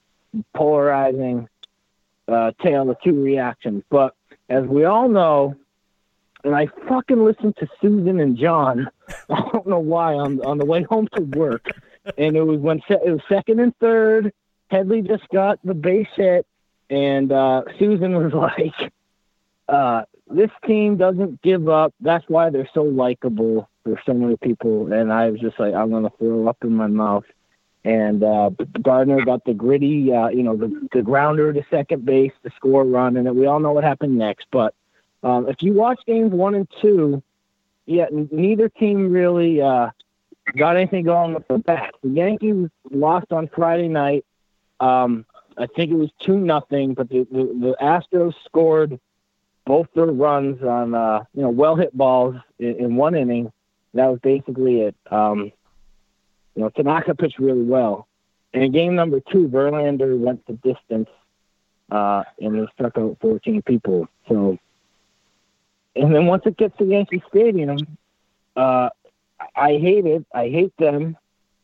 polarizing uh, tale of two reactions. But as we all know, and I fucking listened to Susan and John, I don't know why, on on the way home to work, and it was when se- it was second and third. Headley just got the base hit, and uh, Susan was like, uh, "This team doesn't give up. That's why they're so likable for so many people." And I was just like, "I'm gonna throw up in my mouth." And uh, Gardner got the gritty, uh, you know, the, the grounder to second base, the score run, and we all know what happened next. But um, if you watch games one and two, yeah, neither team really uh, got anything going with the bat. The Yankees lost on Friday night. Um, I think it was two nothing, but the, the, the Astros scored both their runs on uh, you know well hit balls in, in one inning. That was basically it. Um, you know, Tanaka pitched really well. And in game number two, Verlander went the distance uh, and he struck out fourteen people. So, and then once it gets to Yankee Stadium, uh, I hate it. I hate them,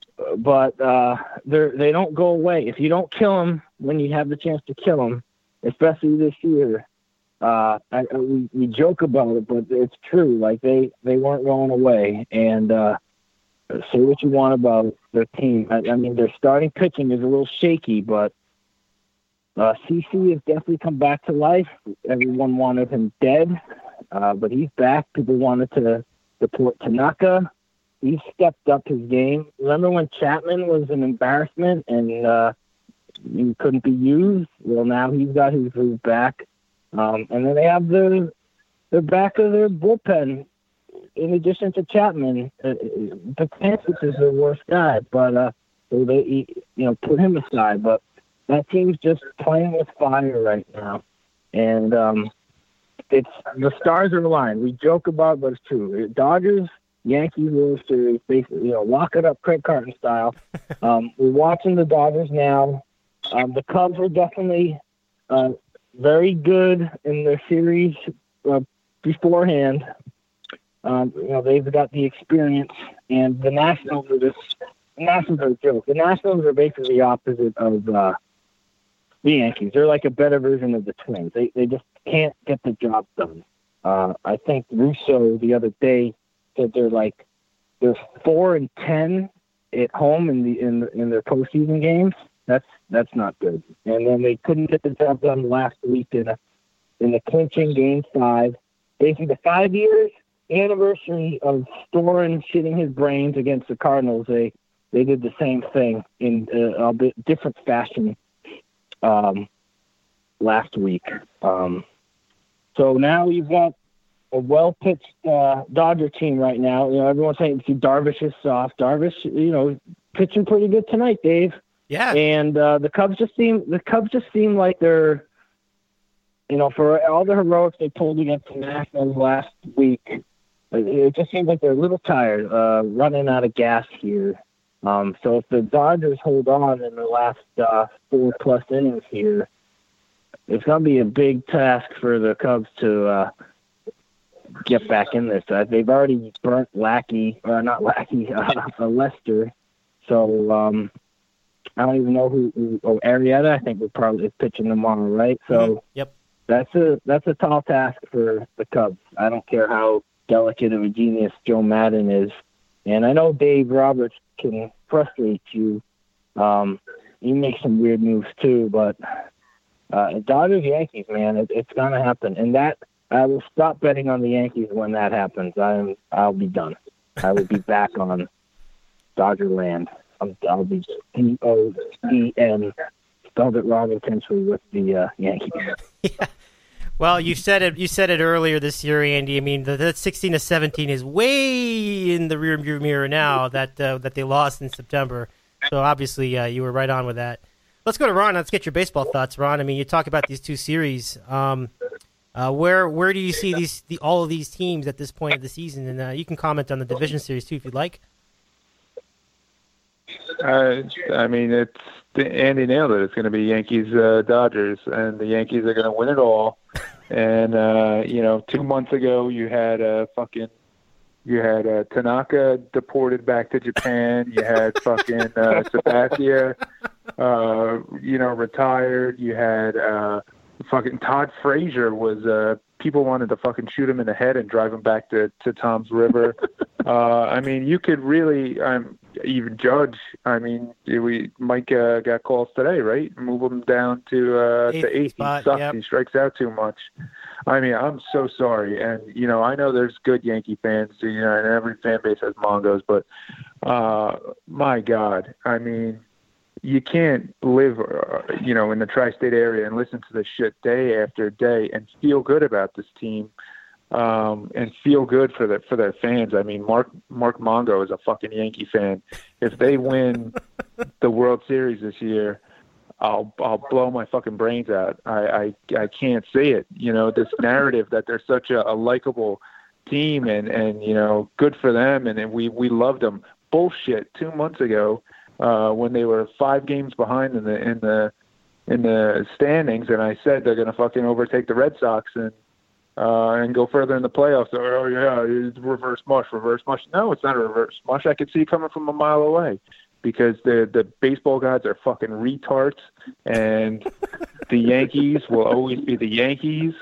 but uh, they they don't go away. If you don't kill them when you have the chance to kill them, especially this year. Uh, I, I, we, we joke about it, but it's true. Like they, they weren't going away. And uh, say what you want about their team. I, I mean, their starting pitching is a little shaky, but uh, C C has definitely come back to life. Everyone wanted him dead, uh, but he's back. People wanted to deport Tanaka. He's stepped up his game. Remember when Chapman was an embarrassment and uh, he couldn't be used? Well, now he's got his groove back. Um, and then they have the the back of their bullpen. In addition to Chapman, uh, Betances is their worst guy, but uh, so they you know put him aside. But that team's just playing with fire right now, and um, it's the stars are aligned. We joke about, it, but it's true. Dodgers, Yankees, World Series, basically, you know, lock it up, Craig Carton style. Um, we're watching the Dodgers now. Um, the Cubs were definitely. Uh, Very good in their series uh, beforehand. Um, you know, they've got the experience, and the Nationals are just the Nationals are a joke. The Nationals are basically the opposite of uh, the Yankees. They're like a better version of the Twins. They they just can't get the job done. Uh, I think Russo the other day said they're like they're four and ten at home in the in in their postseason games. That's that's not good. And then they couldn't get the job done last week in a in the clinching game five. Basically, the five years anniversary of Storen shitting his brains against the Cardinals. They they did the same thing in a, a bit different fashion um, last week. Um, so now you've got a well pitched uh, Dodger team right now. You know, everyone's saying Darvish is soft. Darvish, you know, pitching pretty good tonight, Dave. Yeah, and uh, the Cubs just seem the Cubs just seem like they're, you know, for all the heroics they pulled against the Nationals last week, it just seems like they're a little tired, uh, running out of gas here. Um, so if the Dodgers hold on in the last uh, four plus innings here, it's going to be a big task for the Cubs to uh, get back in this. Uh, they've already burnt Lackey, or not Lackey, uh, Lester. So. Um, I don't even know who, who oh, Arrieta, I think, we're probably pitching tomorrow, right? So mm-hmm. Yep. that's a that's a tall task for the Cubs. I don't care how delicate of a genius Joe Madden is. And I know Dave Roberts can frustrate you. Um, you make some weird moves, too. But uh, Dodgers, Yankees, man, it, it's going to happen. And that I will stop betting on the Yankees when that happens. I'm, I'll be done. I will be back on Dodger land. I'll, I'll be D O E N, spelled it wrong intentionally with the uh, Yankees. Yeah. Well, you said it. You said it earlier this year, Andy. I mean, the, that sixteen to seventeen is way in the rearview mirror now. That uh, that they lost in September. So obviously, uh, you were right on with that. Let's go to Ron. Let's get your baseball thoughts, Ron. I mean, you talk about these two series. Um, uh, where where do you see these the, all of these teams at this point of the season? And uh, you can comment on the division series too if you'd like. Uh, I mean, it's Andy nailed it. It's going to be Yankees, uh, Dodgers, and the Yankees are going to win it all. And uh, you know, two months ago, you had a uh, fucking, you had uh, Tanaka deported back to Japan. You had fucking uh, Sabathia, uh, you know, retired. You had uh, fucking Todd Frazier was. Uh, people wanted to fucking shoot him in the head and drive him back to to Tom's River. uh, I mean, you could really. Um, Even Judge, I mean, we Mike uh, got calls today, right? Move him down to uh, eighth to eighth. spot, he sucks. yep. He strikes out too much. I mean, I'm so sorry, and you know, I know there's good Yankee fans, you know, and every fan base has Mongos, but uh, my God, I mean, you can't live, uh, you know, in the tri-state area and listen to this shit day after day and feel good about this team. Um, and feel good for the for their fans. I mean, Mark Mark Mongo is a fucking Yankee fan. If they win the World Series this year, I'll I'll blow my fucking brains out. I I, I can't see it. You know, this narrative that they're such a, a likable team and, and you know, good for them and, and we we loved them. Bullshit. Two months ago, uh, when they were five games behind in the in the in the standings, and I said they're gonna fucking overtake the Red Sox and. Uh, and go further in the playoffs. Oh, yeah, it's reverse mush, reverse mush. No, it's not a reverse mush. I could see it coming from a mile away because the the baseball gods are fucking retards, and the Yankees will always be the Yankees,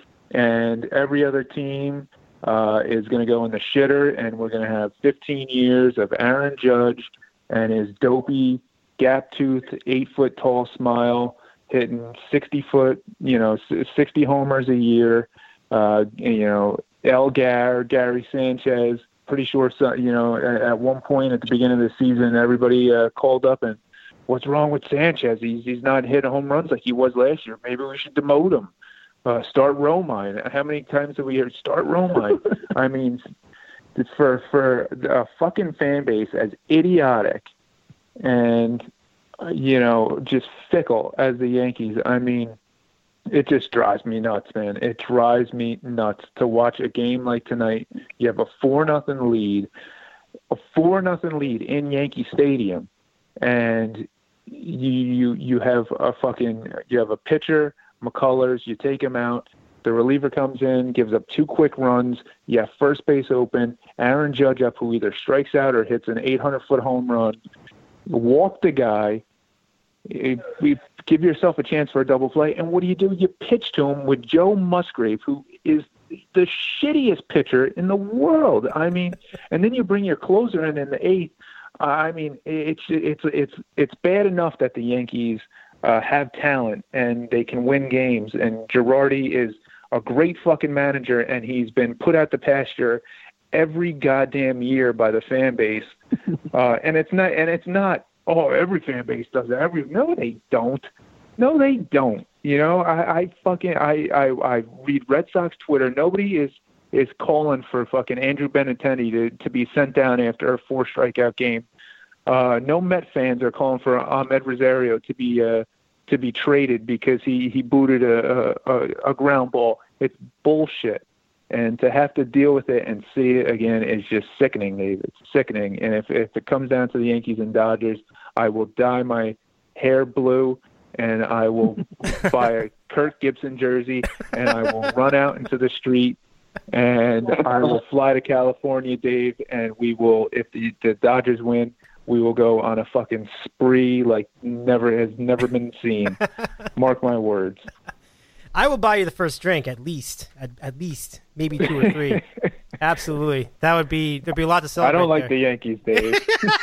and every other team uh, is going to go in the shitter, and we're going to have fifteen years of Aaron Judge and his dopey, gap-toothed, eight-foot-tall smile hitting sixty-foot, you know, sixty homers a year. Uh, you know, Elgar, Gary Sanchez, pretty sure, you know, at, at one point at the beginning of the season, everybody uh, called up and what's wrong with Sanchez? He's he's not hitting home runs like he was last year. Maybe we should demote him. Uh, start Romine. How many times have we heard start Romine? I mean, it's for, for a fucking fan base as idiotic and, uh, you know, just fickle as the Yankees. I mean, it just drives me nuts, man. It drives me nuts to watch a game like tonight. You have a four nothing lead, a four nothing lead in Yankee Stadium, and you you you have a fucking you have a pitcher, McCullers. You take him out. The reliever comes in, gives up two quick runs. You have first base open. Aaron Judge up, who either strikes out or hits an eight hundred foot home run. Walk the guy. We give yourself a chance for a double play, and what do you do? You pitch to him with Joe Musgrave, who is the shittiest pitcher in the world. I mean, and then you bring your closer in in the eighth. I mean, it's it's it's it's bad enough that the Yankees uh, have talent and they can win games, and Girardi is a great fucking manager, and he's been put out the pasture every goddamn year by the fan base, uh, and it's not and it's not. Oh, every fan base does that. Every no, they don't. No, they don't. You know, I, I fucking I, I I read Red Sox Twitter. Nobody is is calling for fucking Andrew Benintendi to to be sent down after a four strikeout game. Uh, no Met fans are calling for Ahmed Rosario to be uh to be traded because he he booted a a, a ground ball. It's bullshit. And to have to deal with it and see it again is just sickening, Dave. It's sickening. And if, if it comes down to the Yankees and Dodgers, I will dye my hair blue and I will buy a Kirk Gibson jersey and I will run out into the street and I will fly to California, Dave, and we will, if the, the Dodgers win, we will go on a fucking spree like never has never been seen. Mark my words. I will buy you the first drink, at least, at, at least, maybe two or three. Absolutely, that would be there'd be a lot to celebrate. I don't like there. the Yankees, Dave.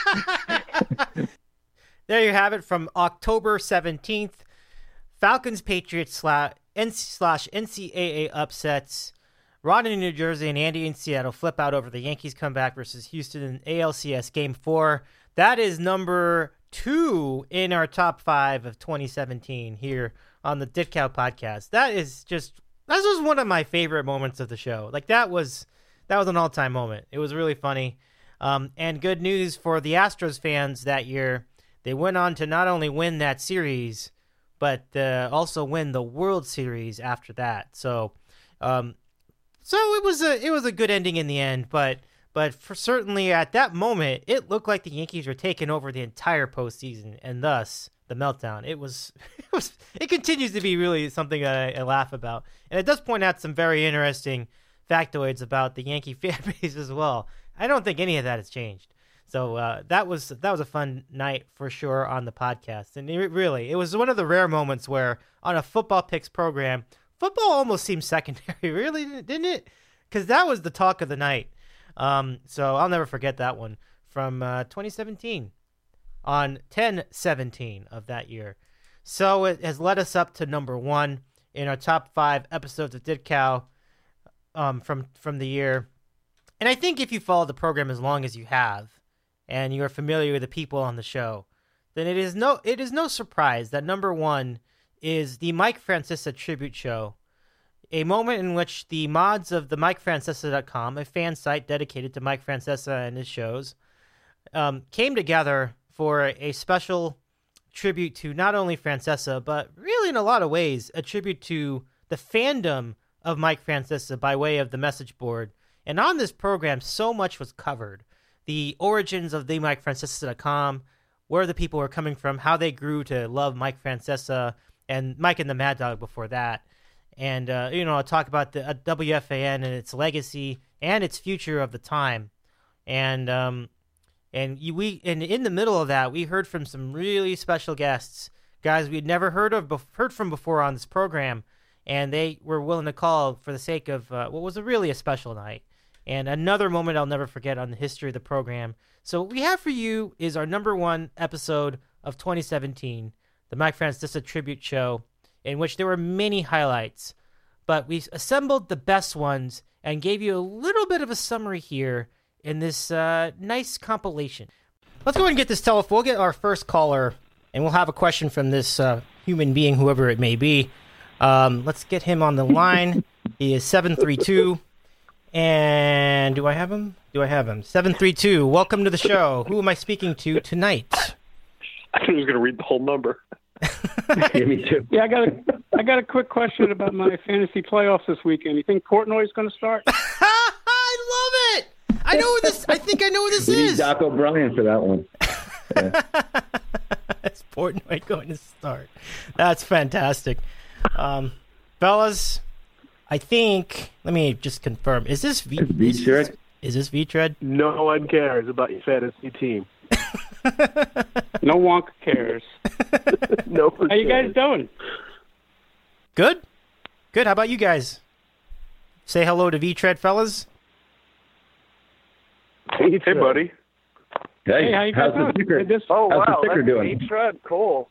There you have it from October seventeenth. Falcons Patriots slash N C A A upsets. Ron in New Jersey and Andy in Seattle flip out over the Yankees comeback versus Houston in A L C S Game four. That is number two in our top five of twenty seventeen here on the Ditkow podcast. That is just, that was one of my favorite moments of the show. Like that was, that was an all-time moment. It was really funny. Um, and good news for the Astros fans that year. They went on to not only win that series, but uh, also win the World Series after that. So, um, so it was a it was a good ending in the end. But but for certainly at that moment, it looked like the Yankees were taking over the entire postseason, and thus the meltdown. It was it was it continues to be really something that I, I laugh about, and it does point out some very interesting factoids about the Yankee fan base as well. I don't think any of that has changed. So uh, that was that was a fun night for sure on the podcast, and it really it was one of the rare moments where on a football picks program, football almost seemed secondary, really, didn't it? Because that was the talk of the night. Um, so I'll never forget that one from uh, twenty seventeen on ten seventeen of that year. So it has led us up to number one in our top five episodes of Ditkow um, from from the year. And I think if you follow the program as long as you have, and you are familiar with the people on the show, then it is no it is no surprise that number one is the Mike Francesa tribute show, a moment in which the mods of the Mike Francesa dot com, a fan site dedicated to Mike Francesa and his shows, um, came together for a special tribute to not only Francesa, but really in a lot of ways, a tribute to the fandom of Mike Francesa by way of the message board. And on this program, so much was covered. The origins of the Mike Francesa dot com, where the people were coming from, how they grew to love Mike Francesa and Mike and the Mad Dog before that. And, uh, you know, I'll talk about the uh, W F A N and its legacy and its future of the time. And um, and you, we and in the middle of that, we heard from some really special guests, guys we'd never heard of, heard from before on this program. And they were willing to call for the sake of uh, what was a really a special night. And another moment I'll never forget on the history of the program. So what we have for you is our number one episode of twenty seventeen, the Mike Francesa tribute show, in which there were many highlights. But we assembled the best ones and gave you a little bit of a summary here in this uh, nice compilation. Let's go ahead and get this telephone. We'll get our first caller, and we'll have a question from this uh, human being, whoever it may be. Um, let's get him on the line. He is seven three two. And do I have him? Do I have him? seven three two, welcome to the show. Who am I speaking to tonight? I thought he was going to read the whole number. Yeah, me too. Yeah, I got a, I got a quick question about my fantasy playoffs this weekend. You think Portnoy is going to start? I love it! I know who this, I think I know who this we is. Need Doc O'Brien for that one. Yeah. Is Portnoy going to start? That's fantastic. Um, fellas, I think, let me just confirm. Is this V- V-Tread? Is this V-Tread? No one cares about your fantasy team. No one cares. No one How you guys cares. doing? Good. Good. How about you guys? Say hello to V-Tread, fellas. Hey, hey buddy. Hey, Hey, how you guys how's the doing? sticker? This- Oh, how's wow. the sticker That's doing? V-Tread. Cool.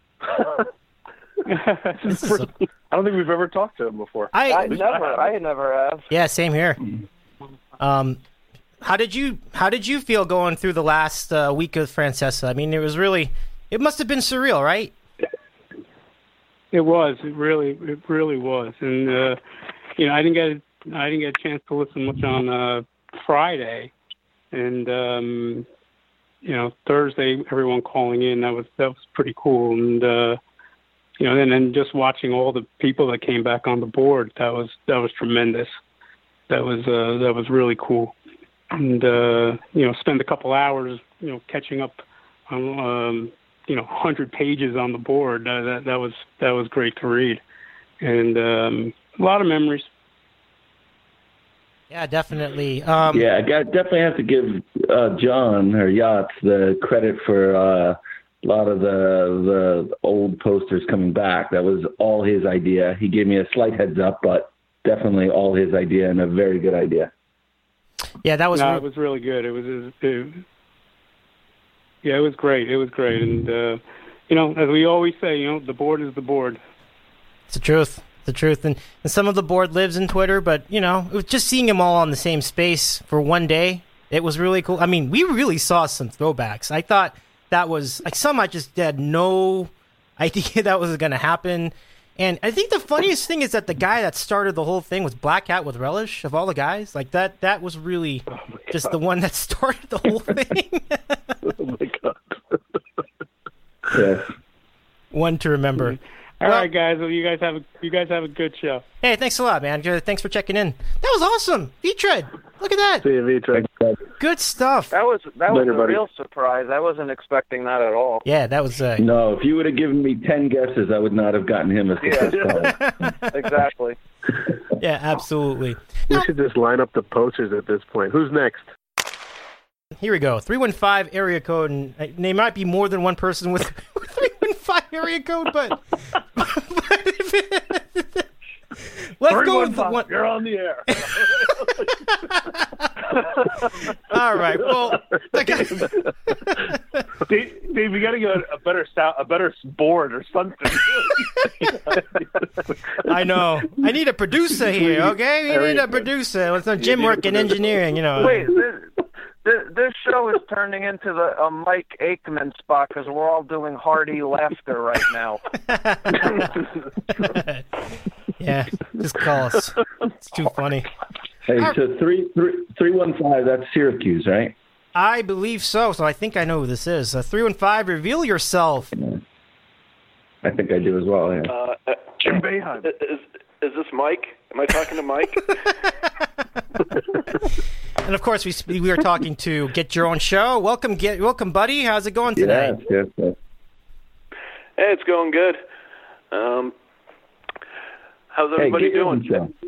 This is a- I don't think we've ever talked to him before. I, I never, I never have. yeah, same here. Um, how did you how did you feel going through the last uh, week of Francesa? I mean, it was really, it must have been surreal, right? It was. It really, it really was. And uh, you know, I didn't get, I didn't get a chance to listen much on uh, Friday, and um, you know, Thursday, everyone calling in. That was that was pretty cool. And uh, you know, and then just watching all the people that came back on the board. That was that was tremendous. That was uh, that was really cool. And uh, you know, spend a couple hours, you know, catching up on um, you know, one hundred pages on the board. Uh, that that was that was great to read, and um, a lot of memories. Yeah, definitely. Um, yeah, I got, definitely have to give uh, John or Yachts the credit for uh, a lot of the the old posters coming back. That was all his idea. He gave me a slight heads up, but definitely all his idea and a very good idea. Yeah, that was. No, re- it was really good. It was, it was it, yeah, it was great. It was great, and uh, you know, as we always say, you know, the board is the board. It's the truth. the truth. And, and some of the board lives in Twitter, but, you know, it was just seeing them all on the same space for one day, it was really cool. I mean, we really saw some throwbacks. I thought that was, like, some I just had no idea that was going to happen. And I think the funniest thing is that the guy that started the whole thing was Black Hat with Relish, of all the guys. Like, that that was really oh just the one that started the whole thing. Oh, my God. Yeah. One to remember. All well, right, guys. Well, you guys have a you guys have a good show. Hey, thanks a lot, man. Thanks for checking in. That was awesome. V-Tread. Look at that. See you, V-Tread. Good stuff. That was that was Later, a buddy. real surprise. I wasn't expecting that at all. Yeah, that was. Uh... No, if you would have given me ten guesses, I would not have gotten him as the Yeah. first caller. Exactly. Yeah, absolutely. We Now, should just line up the posters at this point. Who's next? here we go. three one five area code, and uh, there might be more than one person with three one five area code, but, but if it, let's go with the one. You're on the air. All right. Well, I got- Dave, Dave, you got to get a better sound, a better board or something. I know. I need a producer here. Okay, we need a producer. It's not gym work and engineering. You know. Wait, this, this, this show is turning into the a Mike Aikman spot because we're all doing hearty laughter right now. Yeah, just call us. It's too funny. Hey, so three three three one five. That's Syracuse, right? I believe so. So I think I know who this is. Uh, three one five. Reveal yourself. Yeah. I think I do as well. Yeah. Uh, uh, Jim Boeheim. Is, is this Mike? Am I talking to Mike? And of course, we we are talking to Get Your Own Show. Welcome, get welcome, buddy. How's it going today? Yes, yes, yes. Hey, it's going good. Um, how's everybody hey, get doing? Your own show.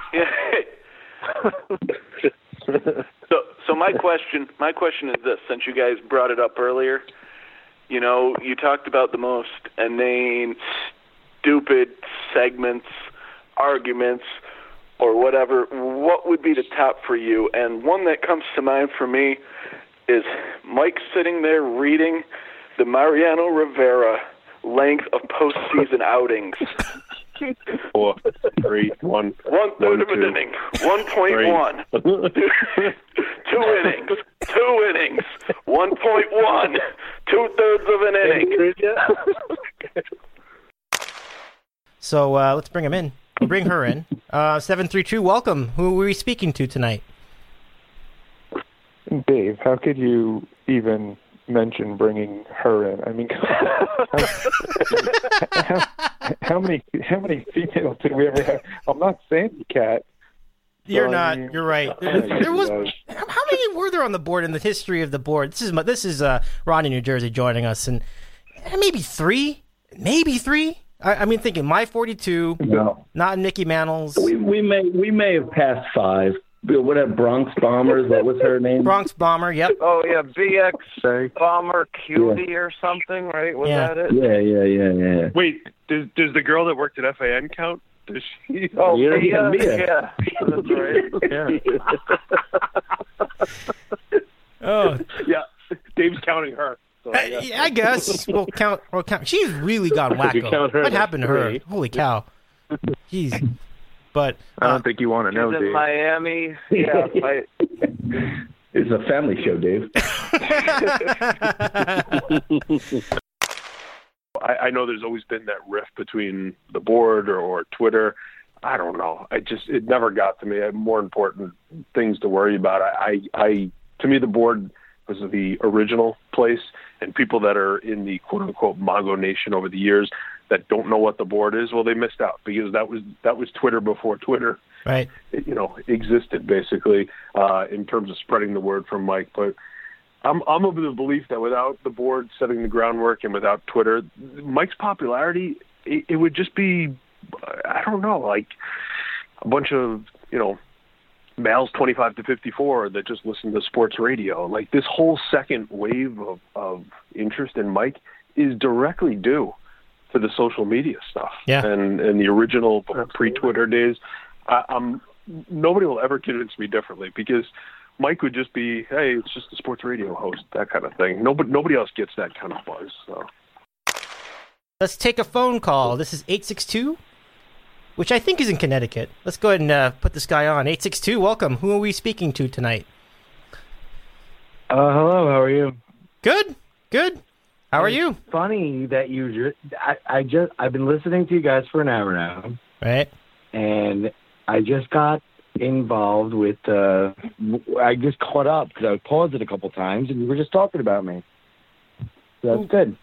Yeah. so, so my question, my question is this: since you guys brought it up earlier, you know, you talked about the most inane, stupid segments, arguments, or whatever. What would be the top for you? And one that comes to mind for me is Mike sitting there reading the Mariano Rivera length of postseason outings. Four, three, one. One third one, of an two, inning. One point one. two, two innings. Two innings. One point one. Two thirds of an inning. So uh, let's bring him in. We'll bring her in. Uh, seven three two. Welcome. Who are we speaking to tonight? Dave, how could you even mention bringing her in? I mean, how, how many how many females did we ever have? I'm not Sandy Cat. You're So, not. I mean, You're right. There, there was. How how many were there on the board in the history of the board? This is my, this is uh, Ronnie, New Jersey, joining us, and eh, maybe three, maybe three. I, I mean, thinking my forty-two, No. not Mickey Mantle's. We we may we may have passed five. What have Bronx Bombers? What was her name? Bronx Bomber. Yep. Oh yeah, B X Bomber Cutie or something, right? Was Yeah. that it? Yeah, yeah, yeah, yeah. Wait, does does the girl that worked at F A N count? Does she? Oh, Yeah, Mia, Mia. yeah, that's right. Yeah. Oh, Yeah, Dave's counting her. So, I, yeah. yeah, I guess we'll count. We'll count. She's really gone If you wacko. count her, What that's happened to her? three. Holy cow! Jeez. But I uh, don't think you want to know, She's in Dave. Miami. Yeah, I, It's a family show, Dave. I, I know there's always been that rift between the board or, or Twitter. I don't know. I just it never got to me. I had more important things to worry about. I, I, I to me, the board was the original place, and people that are in the quote unquote Mongo Nation over the years that don't know what the board is, well, they missed out because that was that was Twitter before Twitter, right. you know, existed basically uh, in terms of spreading the word from Mike. But I'm I'm of the belief that without the board setting the groundwork and without Twitter, Mike's popularity it, it would just be I don't know like a bunch of you know males twenty-five to fifty-four that just listen to sports radio. Like this whole second wave of, of interest in Mike is directly due to the social media stuff. Yeah. And and the original pre-Twitter days. I, I'm nobody will ever convince me differently because Mike would just be, hey, it's just a sports radio host, that kind of thing. Nobody nobody else gets that kind of buzz. So Let's take a phone call. This is eight six two. which I think is in Connecticut. Let's go ahead and uh, put this guy on. eight six two, welcome. Who are we speaking to tonight? Uh, hello, how are you? Good, good. How are it's you? Funny that you just, I, I just, I've been listening to you guys for an hour now. Right. And I just got involved with, uh, I just caught up because I paused it a couple times and you were just talking about me. So that's Ooh. good.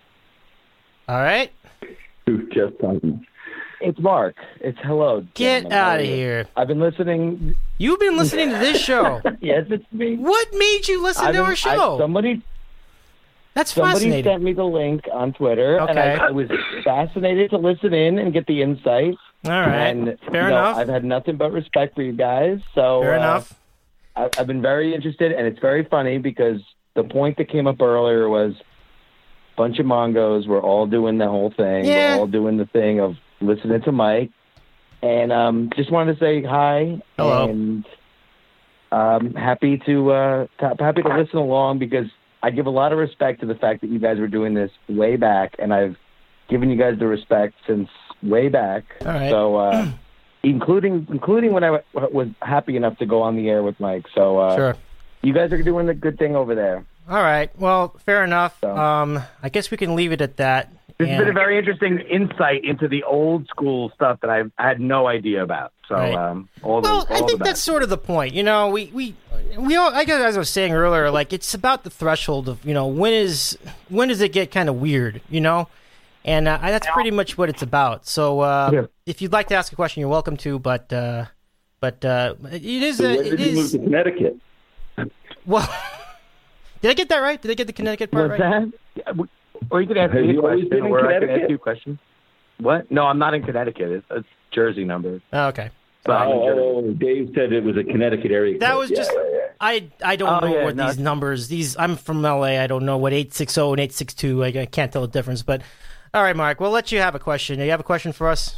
All right. Who's just talking? It's Mark. It's hello. Get out of here. I've been listening. You've been listening to this show. Yes, it's me. What made you listen I've to been, our show? I, somebody That's somebody fascinating. sent me the link on Twitter, Okay. and I, I was fascinated to listen in and get the insight. All right. And, Fair you know, enough. I've had nothing but respect for you guys. So Fair uh, enough. I, I've been very interested, and it's very funny because the point that came up earlier was a bunch of Mongos were all doing the whole thing. Yeah. We're all doing the thing of listening to Mike. And um, just wanted to say hi. Hello. And um, happy to uh, t- happy to listen along because I give a lot of respect to the fact that you guys were doing this way back, and I've given you guys the respect since way back. All right. So, uh, including including when I w- was happy enough to go on the air with Mike. So, uh, Sure. you guys are doing a good thing over there. All right. Well, fair enough. Um, I guess we can leave it at that. This has And- been a very interesting insight into the old school stuff that I've, I had no idea about. So, Right. um, all the, well, all I the think best. that's sort of the point. You know, we we we all. I guess as I was saying earlier, like it's about the threshold of you know when is when does it get kind of weird, you know, and uh, that's pretty much what it's about. So uh, Yeah. if you'd like to ask a question, you're welcome to. But uh, but uh, it is So a, when it did you move is to Connecticut? well. Did I get that right? Did I get the Connecticut part What's right? that? Or you could ask Have me a you always question, been in or I can Connecticut? ask you a question. What? No, I'm not in Connecticut. It's, it's Jersey number. Oh, okay. So I'm in Jersey. Oh, Dave said it was a Connecticut area. That code. was Yeah, just yeah, yeah. I I don't Oh, know yeah, what no, these numbers these I'm from L A. I don't know what eight six zero and eight six two. I, I can't tell the difference. But all right, Mark, we'll let you have a question. Do you have a question for us?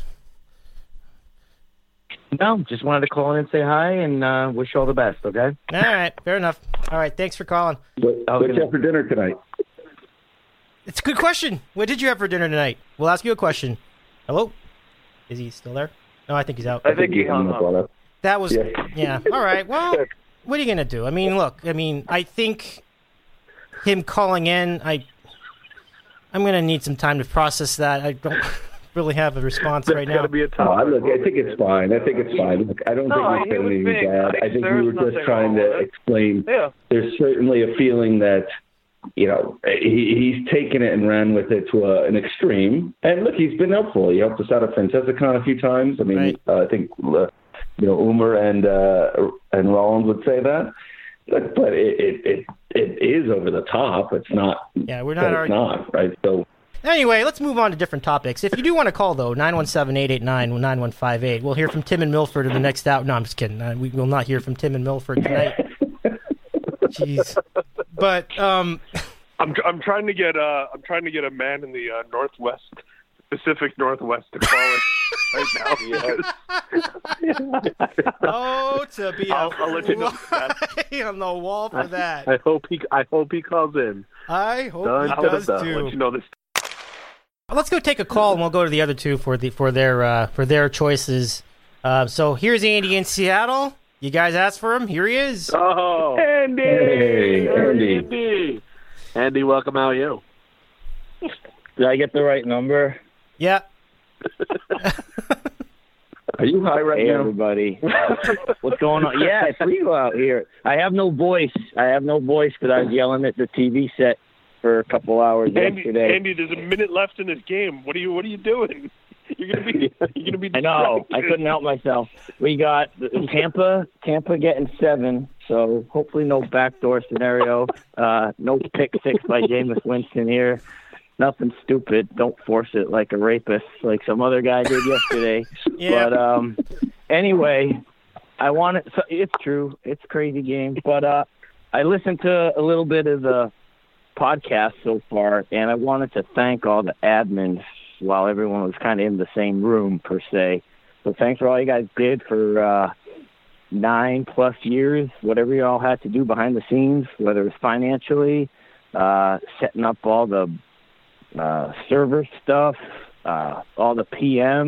No, just wanted to call in and say hi and uh, wish you all the best, okay? All right, fair enough. All right, thanks for calling. What, what's you have for dinner tonight? It's a good question. What did you have for dinner tonight? We'll ask you a question. Hello? Is he still there? No, I think he's out. I think he hung up. That was, Yeah. yeah. All right, well, what are you going to do? I mean, look, I mean, I think him calling in, I, I'm going to need some time to process that. I don't really have a response right now. Be a Oh, I, look, I think it's fine. I think it's fine. Look, I don't No, think he we said was anything being bad. nice. I think There we was were just nothing trying wrong to with it. explain. Yeah. There's certainly a feeling that, you know, he, he's taken it and ran with it to a, an extreme. And look, he's been helpful. He helped us out at Francesicon a few times. I mean, Right. uh, I think, uh, you know, Umer and uh, and Rollins would say that. But, but it, it, it, it is over the top. It's not. Yeah, we're not but it's arguing. not, right? So. Anyway, let's move on to different topics. If you do want to call, though, nine one seven, eight eight nine, nine one five eight. We'll hear from Tim and Milford in the next hour. No, I'm just kidding. Uh, we will not hear from Tim and Milford tonight. Jeez. But, um... I'm I'm trying to get uh I'm trying to get a man in the uh, Northwest, Pacific Northwest to call it right now. oh, to be I'll, a I'll let you know. fly on the wall for that. I hope he I hope he calls in. I hope Dun, he dun, does, dun. too. Let you know this. Let's go take a call, and we'll go to the other two for the for their uh, for their choices. Uh, so here's Andy in Seattle. You guys asked for him. Here he is. Oh, Andy! Hey, Andy. Andy! Andy, welcome. How are you? Did I get the right number? Yeah. Are you high right Hey, now? everybody. What's going on? Yeah, it's Leo out here. I have no voice. I have no voice because I was yelling at the T V set for a couple hours Andy, yesterday. Andy, there's a minute left in this game. What are you What are you doing? You're gonna be You're gonna be. I know. I distracted. couldn't help myself. We got Tampa, Tampa getting seven, so hopefully no backdoor scenario. Uh, no pick six by Jameis Winston here. Nothing stupid. Don't force it like a rapist, like some other guy did yesterday. Yeah. But um, anyway, I wanted. So it's true. It's a crazy game, but uh, I listened to a little bit of the podcast so far, and I wanted to thank all the admins while everyone was kind of in the same room, per se. So thanks for all you guys did for uh, nine plus years, whatever you all had to do behind the scenes, whether it was financially, uh, setting up all the uh, server stuff, uh, all the P Ms,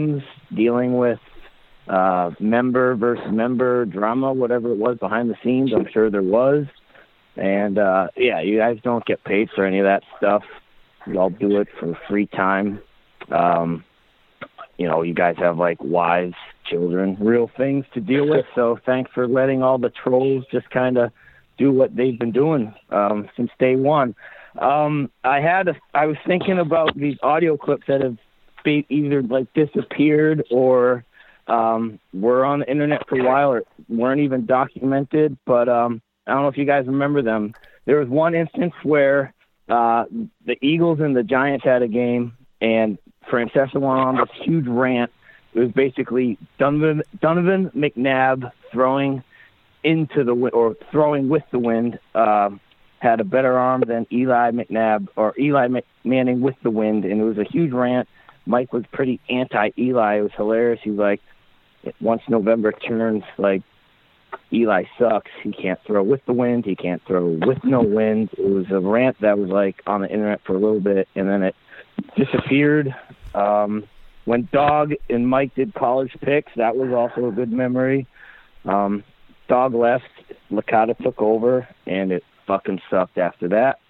dealing with uh, member versus member drama, whatever it was behind the scenes. I'm sure there was. And, uh, yeah, you guys don't get paid for any of that stuff. You all do it for free time. Um, you know, you guys have, like, wives, children, real things to deal with. So thanks for letting all the trolls just kind of do what they've been doing um, since day one. Um, I had a, I was thinking about these audio clips that have be, either like disappeared or um, were on the internet for a while or weren't even documented. But um, I don't know if you guys remember them. There was one instance where uh, the Eagles and the Giants had a game, and Francesa went on this huge rant. It was basically Donovan, Donovan McNabb throwing into the wind or throwing with the wind, uh, had a better arm than Eli McNabb or Eli Manning with the wind. And it was a huge rant. Mike was pretty anti-Eli. It was hilarious. He was like, once November turns, like, Eli sucks. He can't throw with the wind. He can't throw with no wind. It was a rant that was like on the internet for a little bit, and then it disappeared. Um, when Dog and Mike did college picks, that was also a good memory. Um, Dog left, Licata took over, and it fucking sucked after that.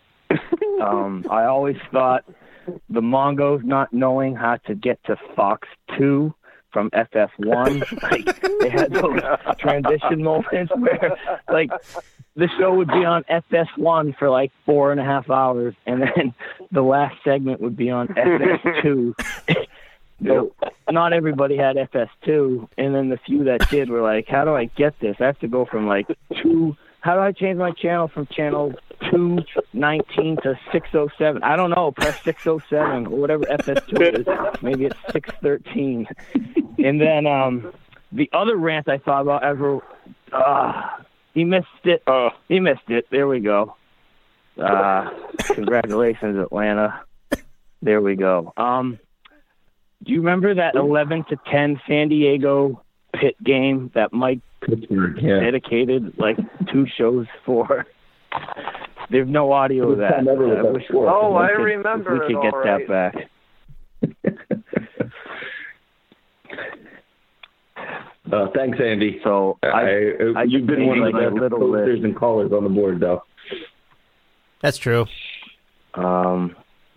um, I always thought the Mongos not knowing how to get to Fox two from F S one, like, they had those transition moments where, like, the show would be on F S one for, like, four and a half hours, and then the last segment would be on F S two. So not everybody had F S two, and then the few that did were like, how do I get this? I have to go from, like, two, how do I change my channel from channel two nineteen to six oh seven? I don't know, press six oh seven or whatever F S two is. Maybe it's six thirteen. And then um, the other rant I thought about ever, uh, he missed it. Uh, he missed it. There we go. Uh, congratulations, Atlanta. There we go. Um, do you remember that eleven to ten San Diego Pitt game that Mike yeah. dedicated like two shows for? There's no audio of that. I wish we, oh, we I could, remember we could it get all that right. back. Uh, thanks, Andy. So I, I, I you've been one of like the a little posters list. and callers on the board, though. That's true. Um,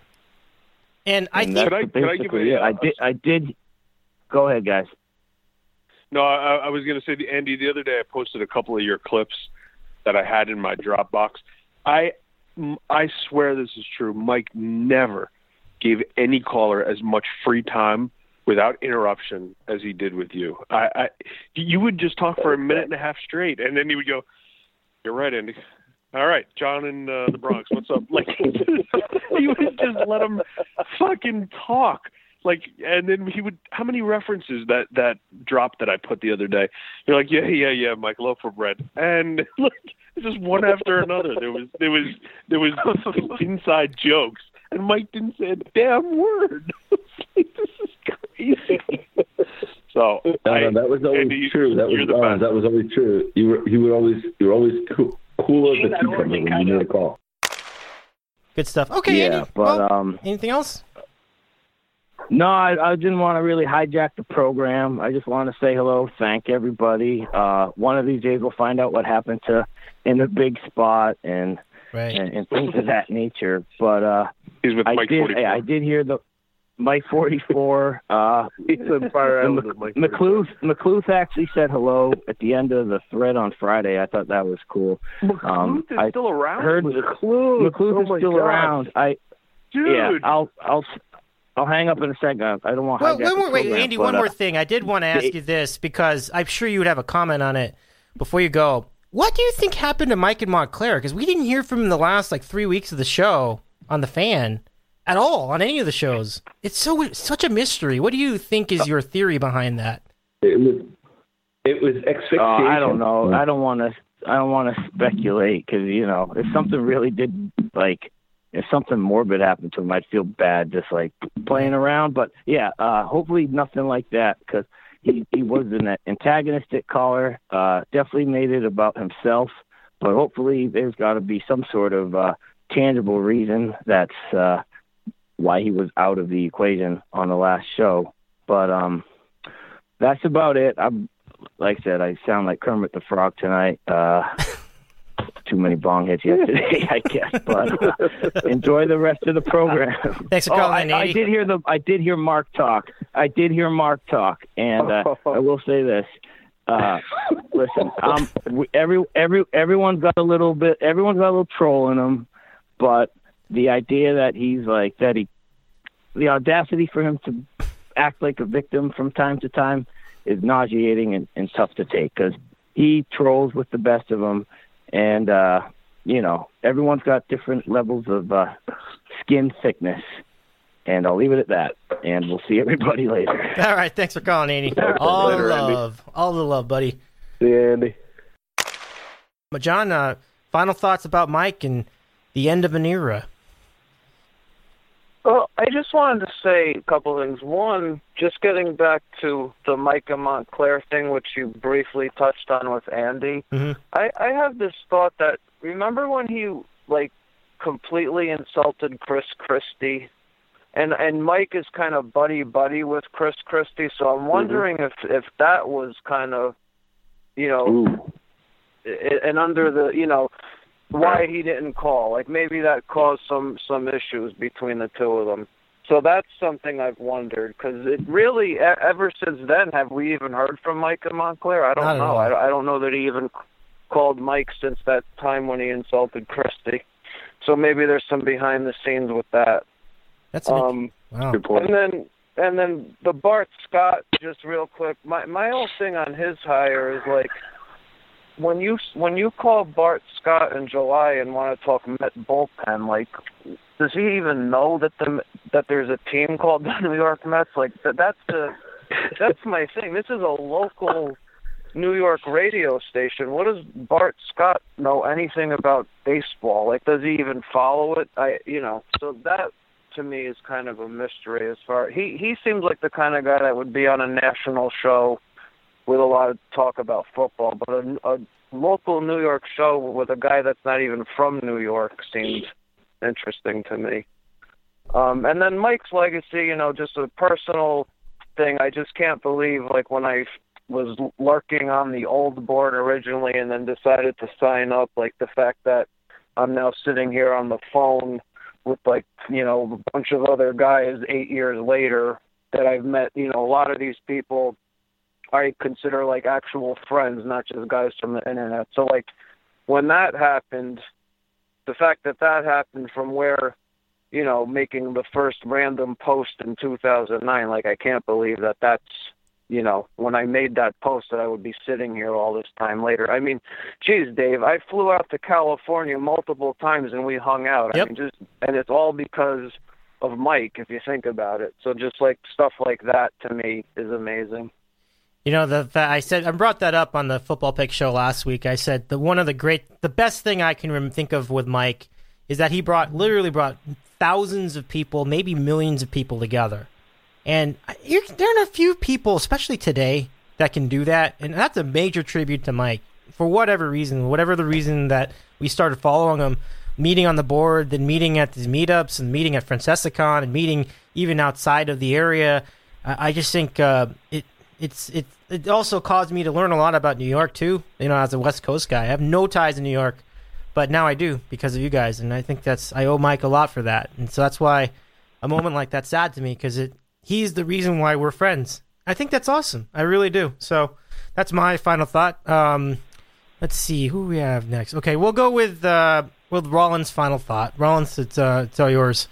and I and think Could I- could I give basically a- it. I did. I did. Go ahead, guys. No, I, I was going to say, Andy, the other day I posted a couple of your clips that I had in my Dropbox. I, I swear this is true. Mike never gave any caller as much free time without interruption as he did with you. I, I, you would just talk for a minute and a half straight, and then he would go, "You're right, Andy. All right, John in uh, the Bronx, what's up?" Like, he would just let him fucking talk. Like, and then he would, how many references that, that drop that I put the other day? You're like, yeah, yeah, yeah, Mike, loaf of bread. And like, just one after another. There was, there was, there was inside jokes. And Mike didn't say a damn word. Like, this is crazy. So, no, I, no, that was always Andy, true. That was, uh, that was always true. You were, you were always, you were always cool, cool as a cucumber when you made a call. good stuff. Okay, Yeah, Andy. but well, um, anything else? No, I, I didn't want to really hijack the program. I just want to say hello, thank everybody. Uh, one of these days we'll find out what happened to In the Big Spot and right. and, and things of that nature. But uh, He's with I Mike did, forty-four. I did hear the Mike forty-four. Uh, He's on Fire and Island with Mike McLuth, McLuth actually said hello at the end of the thread on Friday. I thought that was cool. McLuth Um, is I still around? Heard McLuth, McLuth oh is my still God. around. I Dude. yeah, I'll I'll I'll hang up in a second. I don't want to Well, hijack wait, the wait, wait, program, Andy, but, one uh, more thing. I did want to ask it- you this because I'm sure you would have a comment on it before you go. What do you think happened to Mike and Montclair? Because we didn't hear from him the last like three weeks of the show on the Fan at all on any of the shows. It's so it's such a mystery. What do you think is your theory behind that? It was, it was asphyxiation. Uh, I don't know. I don't want to. I don't want to speculate because you know if something really did like if something morbid happened to him, I'd feel bad just like playing around. But yeah, uh, hopefully nothing like that because he he was an antagonistic caller. Uh, definitely made it about himself. But hopefully there's got to be some sort of uh, tangible reason that's uh, why he was out of the equation on the last show. But um, that's about it. I'm, like I said, I sound like Kermit the Frog tonight. Uh, too many bong hits yesterday, I guess. But uh, enjoy the rest of the program. Thanks for oh, calling I, in, I did hear the. I did hear Mark talk. I did hear Mark talk, and uh, I will say this. Uh, listen, um, we, every every everyone's got a little bit. Everyone's got a little troll in them, but the idea that he's like that, he, the audacity for him to act like a victim from time to time is nauseating and, and tough to take because he trolls with the best of them, and uh, you know everyone's got different levels of uh, skin thickness. And I'll leave it at that, and we'll see everybody later. All right, thanks for calling, Andy. All Later, the love. Andy. All the love, buddy. See you, Andy. But John, uh, final thoughts about Mike and the end of an era. Well, I just wanted to say a couple things. One, just getting back to the Micah Montclair thing, which you briefly touched on with Andy. Mm-hmm. I, I have this thought that, remember when he, like, completely insulted Chris Christie? And and Mike is kind of buddy-buddy with Chris Christie, so I'm wondering mm-hmm. if, if that was kind of, you know, Ooh. and under the, you know, why he didn't call. Like maybe that caused some, some issues between the two of them. So that's something I've wondered, because it really, ever since then, have we even heard from Micah Montclair? I don't Not know. I, I don't know that he even called Mike since that time when he insulted Christie. So maybe there's some behind the scenes with that. That's a um, wow. Good point. And then, and then the Bart Scott, just real quick. My my whole thing on his hire is like, when you when you call Bart Scott in July and want to talk Met bullpen, like, does he even know that the that there's a team called the New York Mets? Like that, that's the that's my thing. This is a local New York radio station. What does Bart Scott know anything about baseball? Like, does he even follow it? I you know so that. To me is kind of a mystery as far he he seems like the kind of guy that would be on a national show with a lot of talk about football, but a, a local New York show with a guy that's not even from New York seemed interesting to me. Um, and then Mike's legacy, you know, just a personal thing. I just can't believe, like, when I was lurking on the old board originally and then decided to sign up, like the fact that I'm now sitting here on the phone with, like, you know, a bunch of other guys eight years later that I've met. You know, a lot of these people I consider like actual friends, not just guys from the internet. So, like, when that happened, the fact that that happened from where, you know, making the first random post in two thousand nine, like, I can't believe that that's, you know, when I made that post that I would be sitting here all this time later. I mean, geez, Dave, I flew out to California multiple times and we hung out. Yep. I mean, just, and it's all because of Mike, if you think about it. So just like stuff like that to me is amazing. You know, the, the I said I brought that up on the Football Pick show last week. I said the one of the great, the best thing I can think of with Mike is that he brought, literally brought thousands of people, maybe millions of people together. And you're, there are a few people, especially today, that can do that. And that's a major tribute to Mike. For whatever reason, whatever the reason that we started following him, meeting on the board, then meeting at these meetups, and meeting at Francesicon, and meeting even outside of the area. I, I just think uh, it it's it it also caused me to learn a lot about New York, too, you know, as a West Coast guy. I have no ties in New York, but now I do because of you guys. And I think that's I owe Mike a lot for that. And so that's why a moment like that's sad to me, because it he's the reason why we're friends. I think that's awesome. I really do. So that's my final thought. Um, let's see who we have next. Okay, we'll go with uh, with Rollins' final thought. Rollins, it's uh, it's all yours.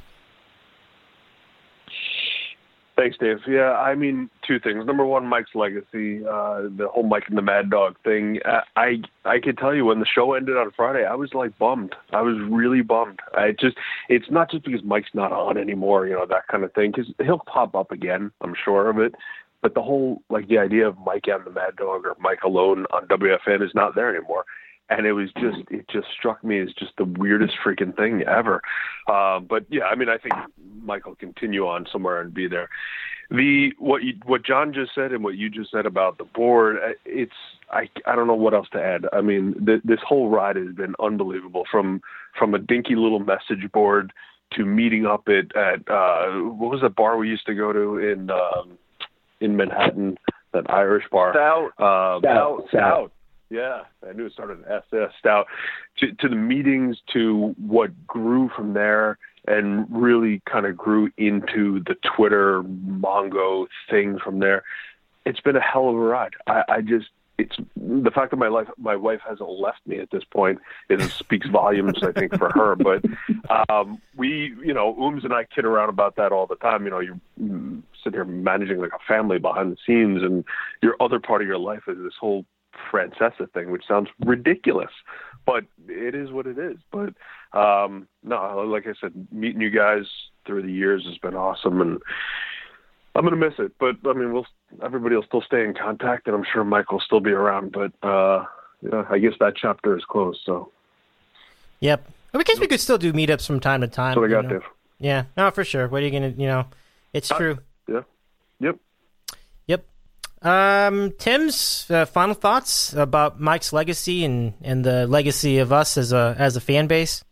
Thanks, Dave. Yeah, I mean, two things. Number one, Mike's legacy, uh, the whole Mike and the Mad Dog thing. I, I I could tell you when the show ended on Friday, I was like bummed. I was really bummed. I just, it's not just because Mike's not on anymore, you know, that kind of thing, because he'll pop up again, I'm sure of it. But the whole, like, the idea of Mike and the Mad Dog or Mike alone on W F N is not there anymore. And it was just, it just struck me as just the weirdest freaking thing ever. Uh, but yeah, I mean, I think Mike will continue on somewhere and be there. The, what you, what John just said and what you just said about the board, it's, I, I don't know what else to add. I mean, th- this whole ride has been unbelievable, from, from a dinky little message board to meeting up at, at, uh, what was the bar we used to go to in, um, in Manhattan? that Irish bar. Stout. Um, Stout. Stout. Yeah, I knew it started with S. Yeah, Stout. To, to the meetings, to what grew from there, and really kind of grew into the Twitter Mongo thing from there. It's been a hell of a ride. I, I just, it's the fact that my life, my wife hasn't left me at this point. It speaks volumes, I think, for her. But um, we, you know, Ooms and I kid around about that all the time. You know, you mm, sit here managing like a family behind the scenes, and your other part of your life is this whole Francesa thing, which sounds ridiculous, but it is what it is. But um, no, like I said, meeting you guys through the years has been awesome, and I'm going to miss it. But I mean, we'll everybody will still stay in contact, and I'm sure Mike will still be around. But uh, yeah, I guess that chapter is closed. So, yep. Well, I guess we could still do meetups from time to time. So I got you know? Dave. Yeah, no, for sure. What are you going to, you know, it's uh, true. Yeah. Yep. Yep. Um, Tim's uh, final thoughts about Mike's legacy and, and the legacy of us as a as a fan base.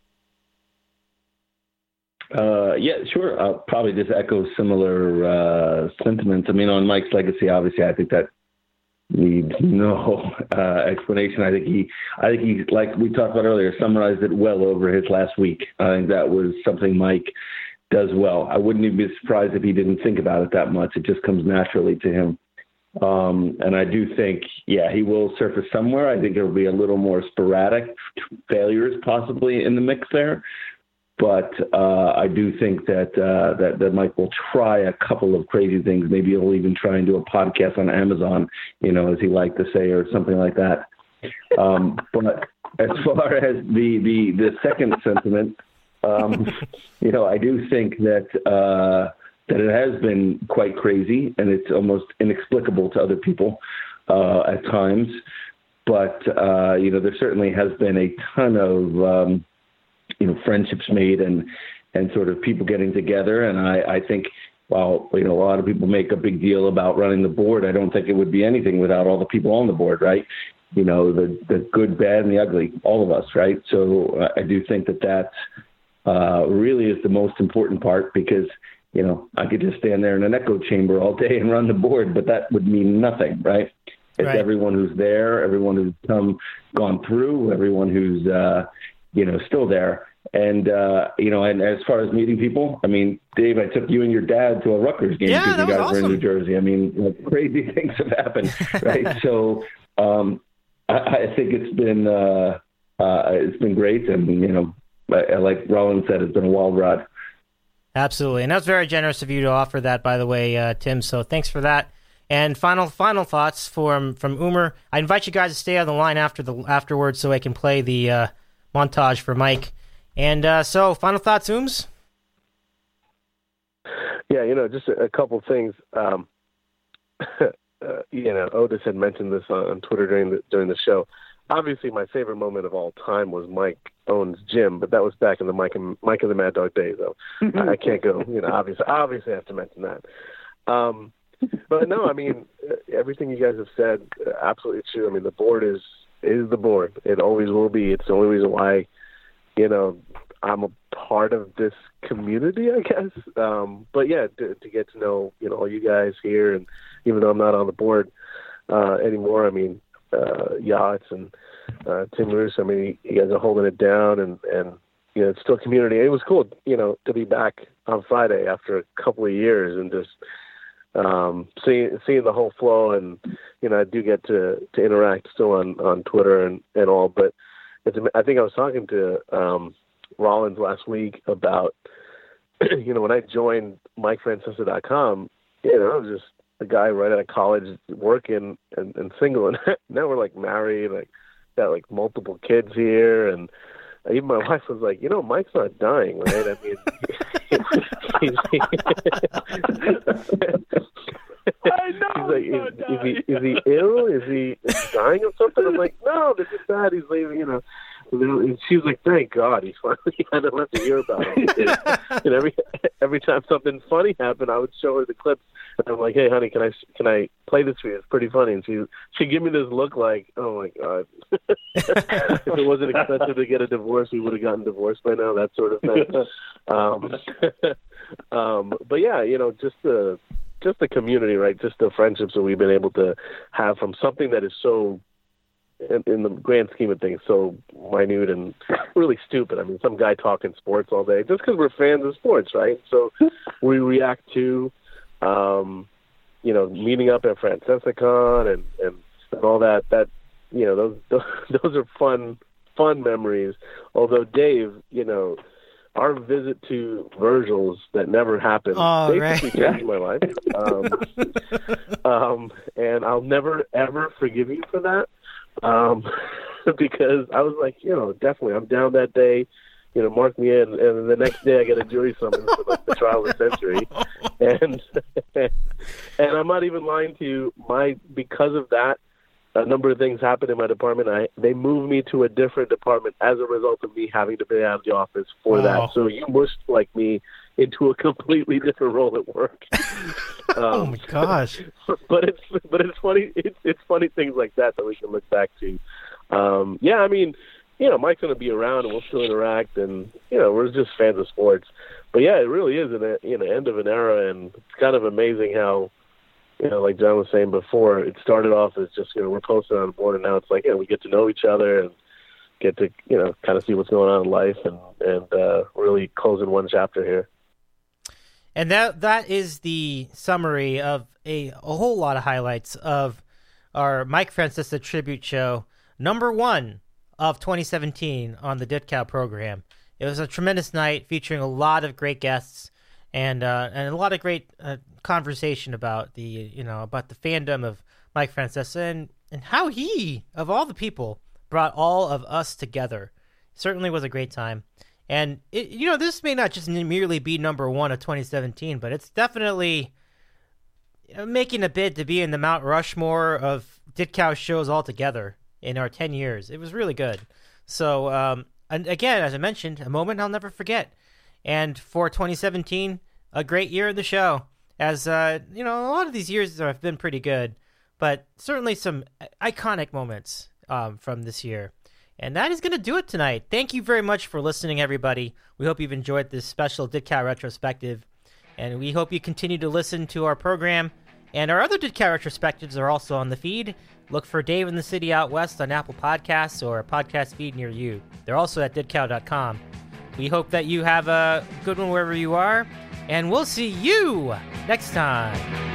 Uh, yeah, sure. I'll probably just echo similar uh, sentiments. I mean, on Mike's legacy, obviously, I think that needs no uh, explanation. I think he, I think he, like we talked about earlier, summarized it well over his last week. I think that was something Mike does well. I wouldn't even be surprised if he didn't think about it that much. It just comes naturally to him. Um, and I do think, yeah, he will surface somewhere. I think there will be a little more sporadic failures possibly in the mix there. But uh, I do think that, uh, that that Mike will try a couple of crazy things. Maybe he'll even try and do a podcast on Amazon, you know, as he liked to say, or something like that. Um, but as far as the the, the second sentiment, um, you know, I do think that uh, that it has been quite crazy, and it's almost inexplicable to other people uh, at times. But uh, you know, there certainly has been a ton of um, you know, friendships made and, and sort of people getting together. And I, I think, while, you know, a lot of people make a big deal about running the board, I don't think it would be anything without all the people on the board, right? You know, the, the good, bad, and the ugly, all of us, right? So uh, I do think that that uh, really is the most important part, because, you know, I could just stand there in an echo chamber all day and run the board, but that would mean nothing, right? It's right. Everyone who's there, everyone who's come, gone through, everyone who's, uh, you know, still there. And, uh, you know, and as far as meeting people, I mean, Dave, I took you and your dad to a Rutgers game yeah, because you guys awesome. were in New Jersey. I mean, you know, crazy things have happened, right? So um, I, I think it's been uh, uh, it's been great. And, you know, like Rollins said, it's been a wild ride. Absolutely. And that was very generous of you to offer that, by the way, uh, Tim. So thanks for that. And final final thoughts from, from Umer. I invite you guys to stay on the line after the afterwards so I can play the uh, montage for Mike. And uh, so, final thoughts, Ooms? Yeah, you know, just a, a couple things. Um, uh, you know, Otis had mentioned this on, on Twitter during the during the show. Obviously, my favorite moment of all time was Mike owns Jim, but that was back in the Mike and Mike and the Mad Dog days. Though I, I can't go. You know, obviously, obviously, I have to mention that. Um, but no, I mean, everything you guys have said, uh, absolutely true. I mean, the board is is the board. It always will be. It's the only reason why, you know, I'm a part of this community, I guess. Um, but yeah, to, to get to know, you know, all you guys here, and even though I'm not on the board uh, anymore, I mean, uh, Yachts and uh, Tim Russo, I mean, you guys are holding it down, and, and, you know, it's still community. It was cool, you know, to be back on Friday after a couple of years and just um, seeing, seeing the whole flow. And, you know, I do get to, to interact still on, on Twitter and, and all, but it's, I think I was talking to um, Rollins last week about, you know, when I joined Mike Francesa dot com, you know, I was just a guy right out of college working and, and single. And now we're like married, like got like multiple kids here. And even my wife was like, you know, Mike's not dying, right? I mean, he's, he's, I know. He's like, is, is he is he ill? Is he, is he dying of something? I'm like, no, this is bad. He's leaving, you know. And she was like, thank God he finally had to let to hear about it. And, and every every time something funny happened, I would show her the clips. And I'm like, hey, honey, can I can I play this for you? It's pretty funny. And she she give me this look like, oh my God. If it wasn't expensive to get a divorce, we would have gotten divorced by now. That sort of thing. um, um, but yeah, you know, just the just the community, right? Just the friendships that we've been able to have from something that is so, in, in the grand scheme of things, so minute and really stupid. I mean, some guy talking sports all day just because we're fans of sports, right? So we react to, um, you know, meeting up at Francesicon and, and, and all that. That you know, those, those those are fun fun memories. Although Dave, you know, our visit to Virgil's that never happened oh, basically right. changed my life. Um, um, and I'll never, ever forgive you for that. Um, because I was like, you know, definitely I'm down that day, you know, mark me in. And the next day I get a jury summons for like the trial of the century. And, and I'm not even lying to you. My, because of that, a number of things happened in my department. I they moved me to a different department as a result of me having to be out of the office for wow. that. So you mushed like me into a completely different role at work. um, oh my gosh! But it's but it's funny. It's it's funny things like that that we can look back to. Um, yeah, I mean, you know, Mike's going to be around and we'll still interact, and you know, we're just fans of sports. But yeah, it really is an you know end of an era, and it's kind of amazing how. You know, like John was saying before, it started off as just, you know, we're posted on the board, and now it's like, yeah, we get to know each other and get to, you know, kind of see what's going on in life and, and uh, really closing one chapter here. And that that is the summary of a, a whole lot of highlights of our Mike Francesa tribute show, number one of twenty seventeen on the Ditkow program. It was a tremendous night featuring a lot of great guests and uh, and a lot of great uh, conversation about the you know about the fandom of Mike Francesa and, and how he, of all the people, brought all of us together. It certainly was a great time. And, it, you know, this may not just merely be number one of twenty seventeen, but it's definitely making a bid to be in the Mount Rushmore of Ditkow shows altogether in our ten years. It was really good. So, um, and again, as I mentioned, a moment I'll never forget. And for twenty seventeen, a great year in the show. As, uh, you know, a lot of these years have been pretty good, but certainly some iconic moments um, from this year. And that is going to do it tonight. Thank you very much for listening, everybody. We hope you've enjoyed this special Ditkow retrospective, and we hope you continue to listen to our program. And our other Ditkow retrospectives are also on the feed. Look for Dave in the City Out West on Apple Podcasts or a podcast feed near you. They're also at ditkow dot com. We hope that you have a good one wherever you are, and we'll see you next time.